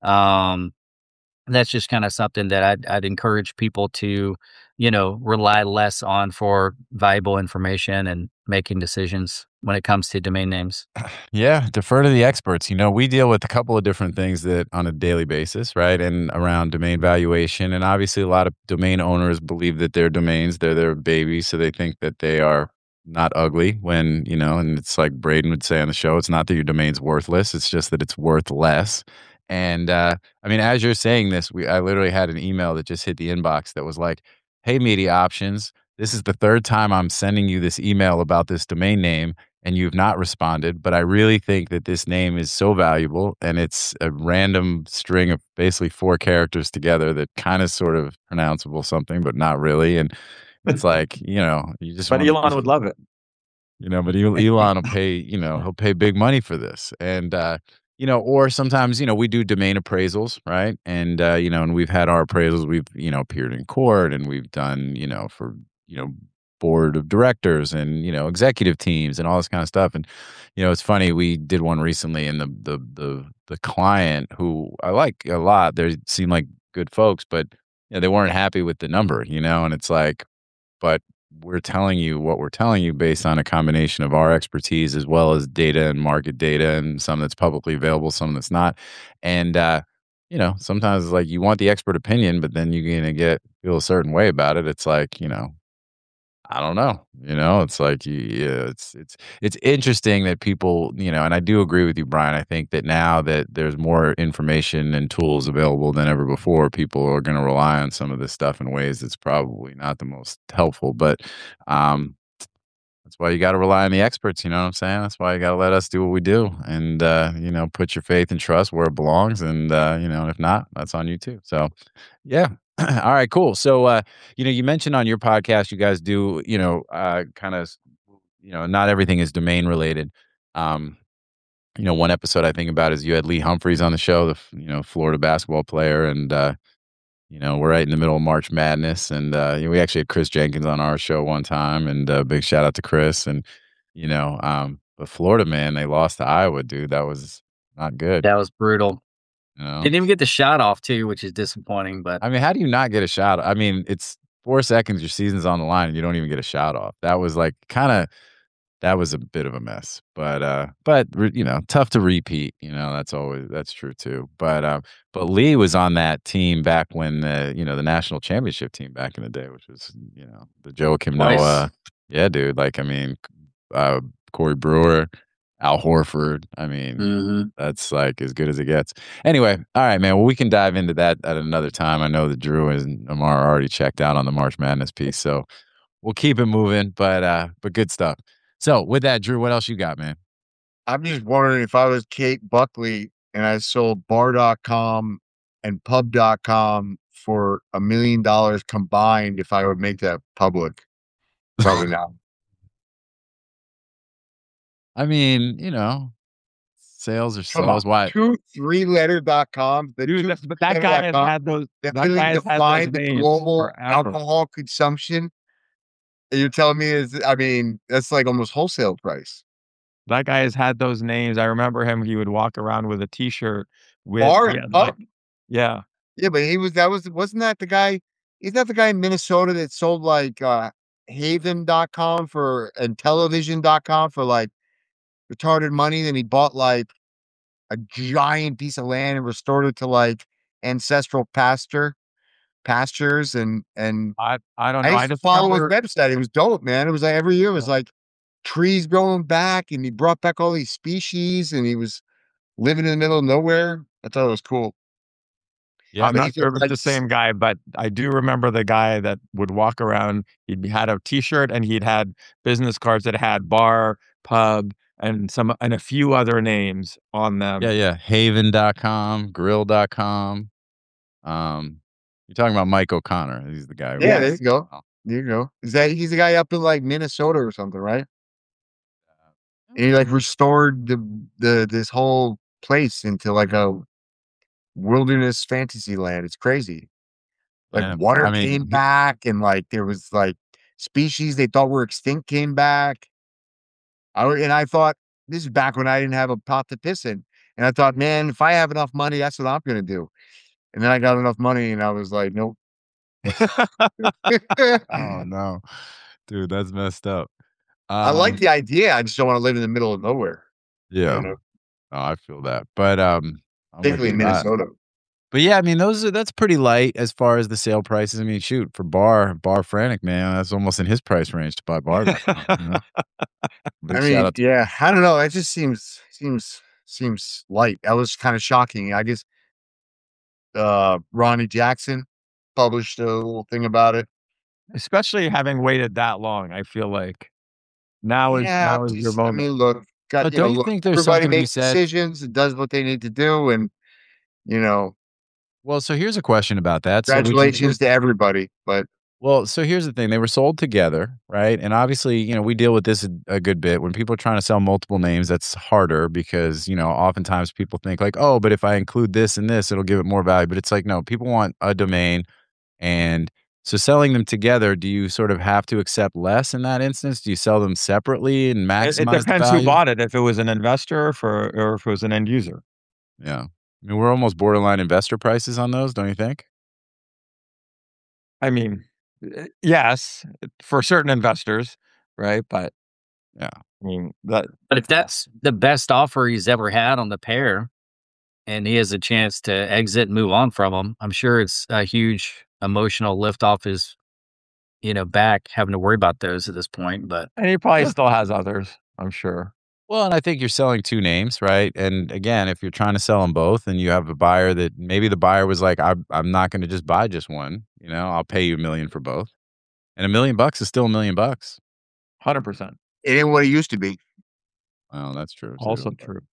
um, that's just kind of something that I'd, I'd encourage people to, you know, rely less on for valuable information and making decisions when it comes to domain names. Yeah, defer to the experts. You know, we deal with a couple of different things that on a daily basis, right? And around domain valuation. And obviously, a lot of domain owners believe that their domains, they're their babies. So they think that they are not ugly when, you know, and it's like Braden would say on the show, it's not that your domain's worthless, it's just that it's worth less. And uh, I mean, as you're saying this, we I literally had an email that just hit the inbox that was like, "Hey, Media Options, this is the third time I'm sending you this email about this domain name, and you've not responded. But I really think that this name is so valuable, and it's a random string of basically four characters together that kind of sort of pronounceable something, but not really. And it's like, you know, you just But want Elon would love it. you know, but El- Elon will pay, you know, he'll pay big money for this. And, uh, you know, or sometimes, you know, we do domain appraisals, right? And, uh, you know, and we've had our appraisals, we've, you know, appeared in court and we've done, you know, for, you know, board of directors and, you know, executive teams and all this kind of stuff. And, you know, it's funny, we did one recently and the, the, the, the client who I like a lot, they seem like good folks, but, you know, they weren't happy with the number, you know, and it's like, but we're telling you what we're telling you based on a combination of our expertise as well as data and market data and some that's publicly available, some that's not. And, uh, you know, sometimes it's like you want the expert opinion, but then you're going to get feel a certain way about it. It's like, you know, I don't know. You know, it's like you, yeah, it's it's it's interesting that people, you know, and I do agree with you, Brian. I think that now that there's more information and tools available than ever before, people are going to rely on some of this stuff in ways that's probably not the most helpful. But um, that's why you got to rely on the experts. You know what I'm saying? That's why you got to let us do what we do, and uh, you know, put your faith and trust where it belongs. And uh, you know, if not, that's on you too. So, yeah. All right, cool. So, uh, you know, you mentioned on your podcast, you guys do, you know, uh, kind of, you know, not everything is domain related. Um, you know, one episode I think about is you had Lee Humphreys on the show, the, f- you know, Florida basketball player. And, uh, you know, we're right in the middle of March Madness. And, uh, you know, we actually had Chris Jenkins on our show one time. And uh, big shout out to Chris. And, you know, um, but Florida, man, they lost to Iowa, dude. That was not good. That was brutal. You know? Didn't even get the shot off too, which is disappointing. But I mean, how do you not get a shot? I mean, it's four seconds, your season's on the line, and you don't even get a shot off. That was like kind of that was a bit of a mess. But uh, but re- you know, tough to repeat. You know, that's always that's true too. But um, but Lee was on that team back when the you know the national championship team back in the day, which was you know the Joakim Twice. Noah. Yeah, dude. Like I mean, uh, Corey Brewer. Al Horford. I mean, Mhm. that's like as good as it gets. Anyway, all right, man. Well, we can dive into that at another time. I know that Drew and Amar already checked out on the March Madness piece, so we'll keep it moving. But uh, but good stuff. So with that, Drew, what else you got, man? I'm just wondering if I was Kate Buckley and I sold bar dot com and pub dot com for a million dollars combined, if I would make that public. Probably not. I mean, you know, sales are Come sales. on. Why? Two three letter dot com. The Dude, two that, but that three guy letter has dot com had those. that That really guy has had define those the names global forever. alcohol consumption. And you're telling me is I mean, that's like almost wholesale price. That guy has had those names. I remember him. He would walk around with a T-shirt with Bar yeah, and like, pub. yeah. Yeah, but he was that was wasn't that the guy? Isn't that the guy in Minnesota that sold like uh Haven dot com for and television dot com for like retarded money? Then he bought like a giant piece of land and restored it to like ancestral pasture pastures and and I I don't I know. I used to just follow his remember. website. It was dope, man. It was like every year it was like trees growing back and he brought back all these species and he was living in the middle of nowhere. I thought it was cool. Yeah, I'm but not if sure it if it's the likes- same guy, but I do remember the guy that would walk around. He'd had a T-shirt and he'd had business cards that had bar, pub, and some and a few other names on them. Yeah, yeah. Haven dot com, grill dot com. Um, you're talking about Mike O'Connor. He's the guy. who- Yeah, there you go. Oh. There you go. Is that he's the guy up in like Minnesota or something, right? And he like restored the the this whole place into like a wilderness fantasy land. It's crazy. Like Yeah, water I mean, came he- back, and like there was like species they thought were extinct came back. I w- and I thought this is back when I didn't have a pot to piss in, and I thought, man, if I have enough money, that's what I'm gonna do. And then I got enough money, and I was like, nope. Oh no, dude, that's messed up. I like Um, the idea. I just don't want to live in the middle of nowhere. yeah. You know, Oh, I feel that, but um, I'm with particularly in you. Uh, Minnesota. But yeah, I mean, those are that's pretty light as far as the sale prices. I mean, shoot, for bar bar frantic, man, that's almost in his price range to buy bar. You know? Big I shout mean, out to- yeah, I don't know. It just seems seems seems light. That was kind of shocking. I guess uh Ronnie Jackson published a little thing about it. Especially having waited that long, I feel like now is Yeah, now is your just- I moment. mean, look, got, But you know, don't you look, think there's everybody something to be makes said? decisions and does what they need to do, and you know, Well, so here's a question about that. So we can- congratulations to everybody. But Well, so here's the thing. They were sold together, right? And obviously, you know, we deal with this a, a good bit. When people are trying to sell multiple names, that's harder because, you know, oftentimes people think like, oh, but if I include this and this, it'll give it more value. But it's like, no, people want a domain. And so selling them together, do you sort of have to accept less in that instance? Do you sell them separately and It, maximize it the depends who value? bought it. If it was an investor or for or if it was an end user. Yeah. I mean, we're almost borderline investor prices on those, don't you think? I mean, eh, yes, for certain investors, right? But Yeah. I mean that But if that's the best offer he's ever had on the pair, and he has a chance to exit and move on from them, I'm sure it's a huge emotional lift off his, you know, back having to worry about those at this point. But and he probably Yeah. still has others, I'm sure. Well, and I think you're selling two names, right? And again, if you're trying to sell them both and you have a buyer that maybe the buyer was like, I'm, I'm not going to just buy just one, you know, I'll pay you a million for both. And a million bucks is still a million bucks. one hundred percent. it ain't what it used to be. Well, that's true. too. Also true.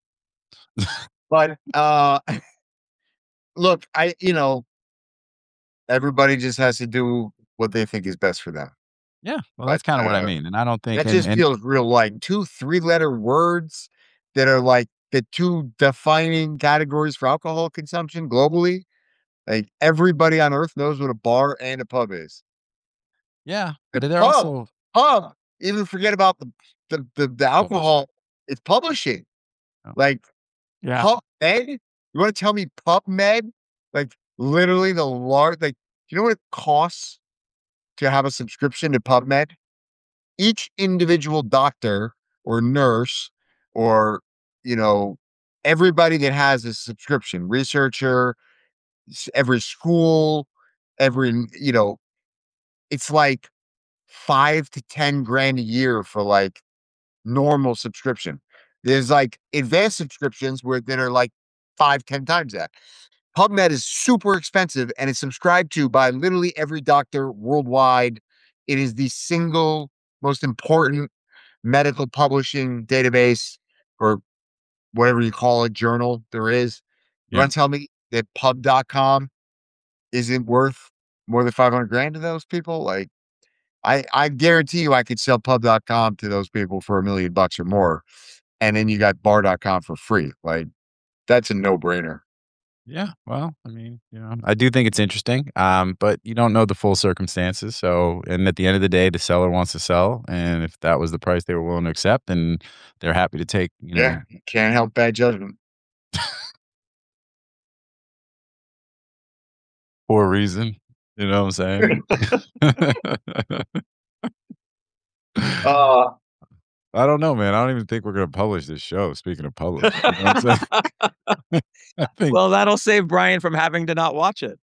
But uh look, I you know, everybody just has to do what they think is best for them. Yeah. Well, that's But, kind of what I uh, mean. And I don't think, That and- just and- feels real like two three letter words that are like the two defining categories for alcohol consumption globally. Like everybody on earth knows what a bar and a pub is. yeah, The but they're pub. also, Pub, even forget about the the the, the alcohol. It's publishing. Oh. Like Yeah. PubMed. You want to tell me PubMed? Like literally the large. Like, do you know what it costs to have a subscription to PubMed? Each individual doctor or nurse or, you know, everybody that has a subscription, researcher, s- every school, every, you know, it's like five to ten grand a year for like normal subscription. There's like advanced subscriptions where that are like five, ten times that. PubMed is super expensive and it's subscribed to by literally every doctor worldwide. It is the single most important medical publishing database or whatever you call it, journal there is. You Yeah. want to tell me that pub dot com isn't worth more than five hundred grand to those people? Like, I, I guarantee you I could sell pub dot com to those people for a million bucks or more. And then you got bar dot com for free. Like, that's a no brainer. yeah, well, I mean, you know, I do think it's interesting, um, but you don't know the full circumstances. So, and at the end of the day, the seller wants to sell. And if that was the price they were willing to accept, then they're happy to take, you know, Yeah. You can't help bad judgment. for a reason. You know what I'm saying? Uh, I don't know, man. I don't even think we're going to publish this show. Speaking of publish, you know what I'm saying? I think, Well, that'll save Brian from having to not watch it.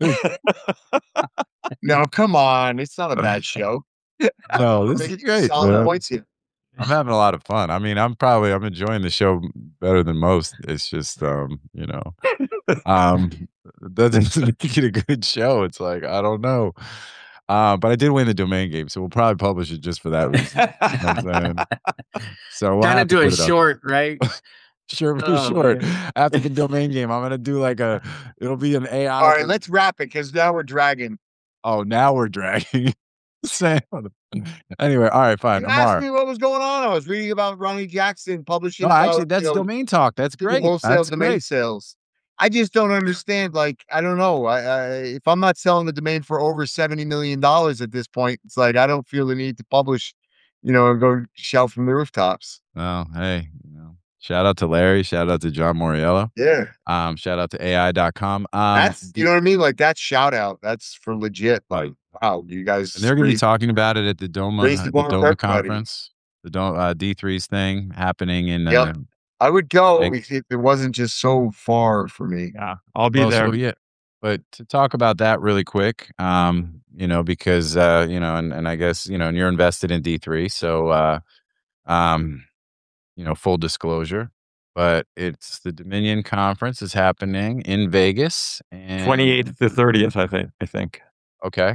no, come on. It's not a bad show. no, this Making is great. solid man. points here. I'm having a lot of fun. I mean, I'm probably I'm enjoying the show better than most. It's just, um, you know, um, It doesn't make it a good show. It's like, I don't know. Uh, but I did win the domain game, so we'll probably publish it just for that reason. You know what I'm saying? So we'll Kind have of to do put it it up. short, right? Sure, for Oh, short. man. After the domain game, I'm gonna do like a. It'll be an A I. All right, let's wrap it because now we're dragging. Oh, now we're dragging. Sam. Anyway, all right, fine. You asked Amar. me what was going on. I was reading about Ronnie Jackson publishing. No, actually, about, that's you know, domain talk. That's great. wholesale That's domain great. sales. I just don't understand. Like, I don't know. I, I if I'm not selling the domain for over seventy million dollars at this point, it's like I don't feel the need to publish, you know, and go shout from the rooftops. Oh, hey, you know, shout out to Larry. Shout out to John Moriello. Yeah, Um, shout out to A I dot com. Um, that's d- you know what I mean. Like that's shout out. That's for legit. Like, wow, you guys. and they're going to be raised- talking about it at the Doma, raised the the bar for Doma everybody. conference, the Doma, uh, D three's thing happening in. Uh, Yep. I would go Thank- if it wasn't just so far for me. Yeah, I'll be well, there. so, yeah. But to talk about that really quick, um, you know, because uh, you know, and, and I guess you know, and you're invested in D three, so uh, um, you know, full disclosure. But it's the Dominion conference is happening in Vegas, and twenty-eighth to thirtieth, I think. I think, okay,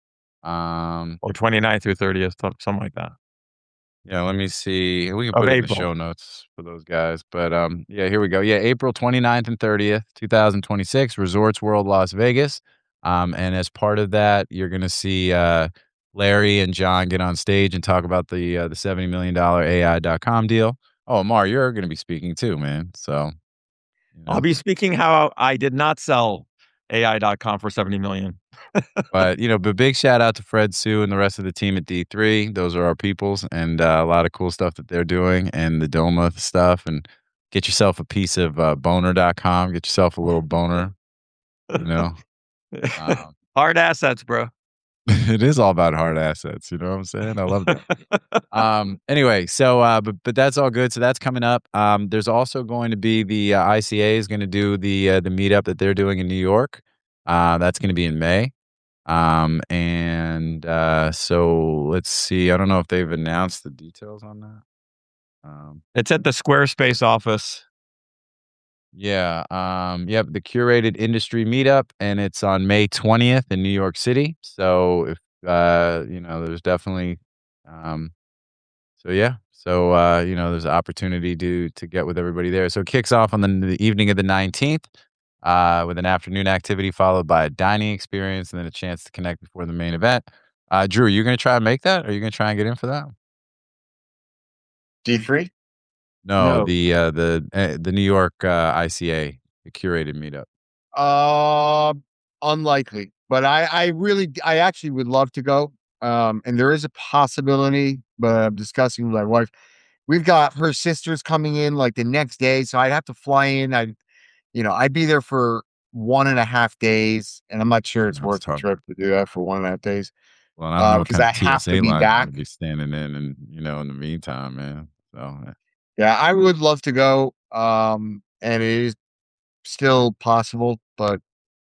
um, or twenty-ninth through thirtieth, some- something like that. yeah, let me see. We can Of put it in the April. show notes for those guys. But um, yeah, here we go. Yeah, April twenty-ninth and thirtieth, twenty twenty-six, Resorts World Las Vegas. Um, and as part of that, you're going to see uh, Larry and John get on stage and talk about the uh, the seventy million dollars A I dot com deal. Oh, Amar, you're going to be speaking too, man. So you know. I'll be speaking how I did not sell A I dot com for seventy million. But, you know, but big shout out to Fred Sue and the rest of the team at D three. Those are our peoples, and uh, a lot of cool stuff that they're doing, and the Doma stuff. And get yourself a piece of uh, boner dot com. Get yourself a little boner, you know. Um, Hard assets, bro. it is all about hard assets. You know what I'm saying? I love that. um, anyway, so, uh, but, but that's all good. So that's coming up. Um, there's also going to be the uh, I C A is going to do the, uh, the meetup that they're doing in New York. Uh, that's going to be in May. Um, and, uh, so let's see, I don't know if they've announced the details on that. Um, It's at the Squarespace office. yeah. Um, yep. The curated industry meetup, and it's on May twentieth in New York City. So if, uh, you know, there's definitely, um, so yeah. So, uh, you know, there's an opportunity to, to get with everybody there. So it kicks off on the, the evening of the nineteenth. Uh, with an afternoon activity followed by a dining experience and then a chance to connect before the main event. Uh, Drew, are you going to try and make that? Or are you going to try and get in for that? D three. No, No. the uh, the uh, the New York uh, I C A, the curated meetup. Uh, unlikely, but I, I really, I actually would love to go. Um, and there is a possibility, but I'm discussing with my wife. We've got her sisters coming in like the next day, so I'd have to fly in. I'd, you know, I'd be there for one and a half days, and I'm not sure it's That's worth the tough. trip to do that for one and a half days. Well, I don't Uh, know what 'cause kind I of have to T S A be line back. would be standing in, and you know, in the meantime, man. So uh, Yeah, I would love to go. Um, and it is still possible, but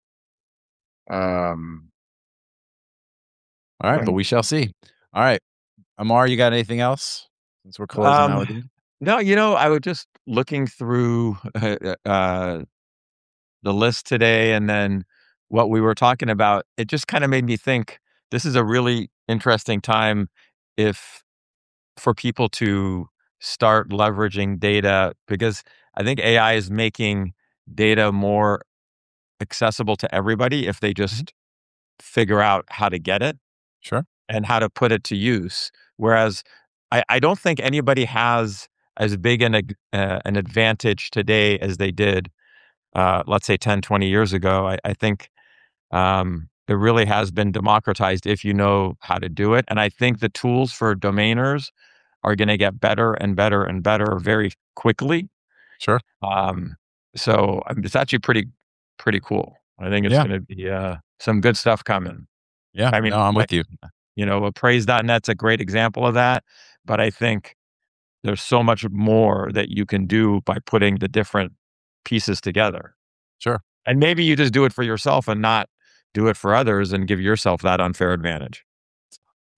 um, all right, but we shall see. All right, Amar, you got anything else? Since we're closing Um, out with you. No, you know, I was just looking through uh, uh, the list today, and then what we were talking about. It just kind of made me think this is a really interesting time if for people to start leveraging data, because I think A I is making data more accessible to everybody if they just figure out how to get it Sure. and how to put it to use. Whereas I, I don't think anybody has as big an ag- uh, an advantage today as they did, uh, let's say ten, twenty years ago. I, I think um, it really has been democratized if you know how to do it. And I think the tools for domainers are going to get better and better and better very quickly. Sure. Um, so um, it's actually pretty, pretty cool. I think it's Yeah. going to be uh, some good stuff coming. Yeah. I mean, no, I'm like- with you. You know, appraise dot net's a great example of that. But I think there's so much more that you can do by putting the different pieces together. Sure. And maybe you just do it for yourself and not do it for others and give yourself that unfair advantage. Well,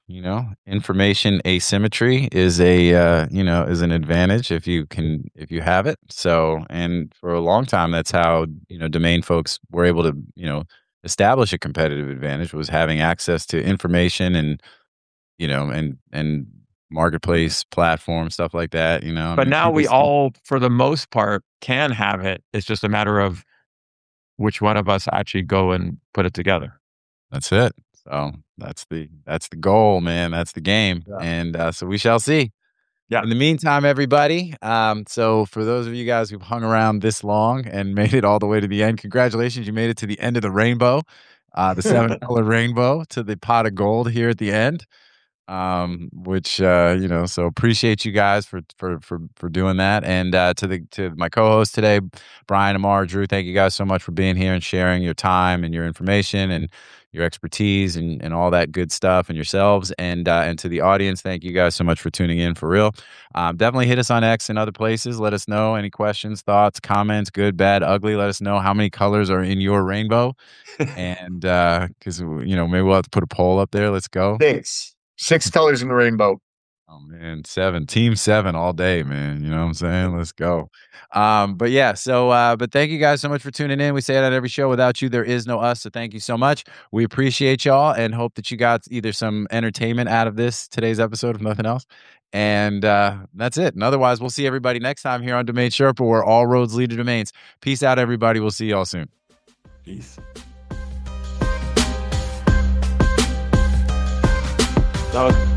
you know, information asymmetry is a uh, you know is an advantage if you can if you have it. So, and for a long time, that's how you know domain folks were able to you know establish a competitive advantage, was having access to information and you know and and marketplace platform stuff like that. You know, I But mean, now people we still- all, for the most part, can have it. It's just a matter of which one of us actually go and put it together. That's it. So that's the that's the goal, man. That's the game, Yeah. and uh, so we shall see. Yeah. In the meantime, everybody. Um, so for those of you guys who've hung around this long and made it all the way to the end, congratulations! You made it to the end of the rainbow, uh, the seven color rainbow, to the pot of gold here at the end. Um, which uh, you know, so appreciate you guys for for for for doing that, and uh, to the to my co-host today, Brian, Amar, Drew. Thank you guys so much for being here and sharing your time and your information and your expertise and, and all that good stuff, and yourselves, and uh, and to the audience, thank you guys so much for tuning in, for real. Um, definitely hit us on X and other places. Let us know any questions, thoughts, comments, good, bad, ugly. Let us know how many colors are in your rainbow, and uh, because you know maybe we'll have to put a poll up there. Let's go. Six. Six colors in the rainbow. Oh man, seven, team seven all day, man. You know what I'm saying? Let's go. Um, but yeah, so uh, but thank you guys so much for tuning in. We say it at every show. Without you, there is no us. So thank you so much. We appreciate y'all and hope that you got either some entertainment out of this today's episode, if nothing else. And uh, that's it. And otherwise, we'll see everybody next time here on Domain Sherpa, where all roads lead to domains. Peace out, everybody. We'll see y'all soon. Peace. That was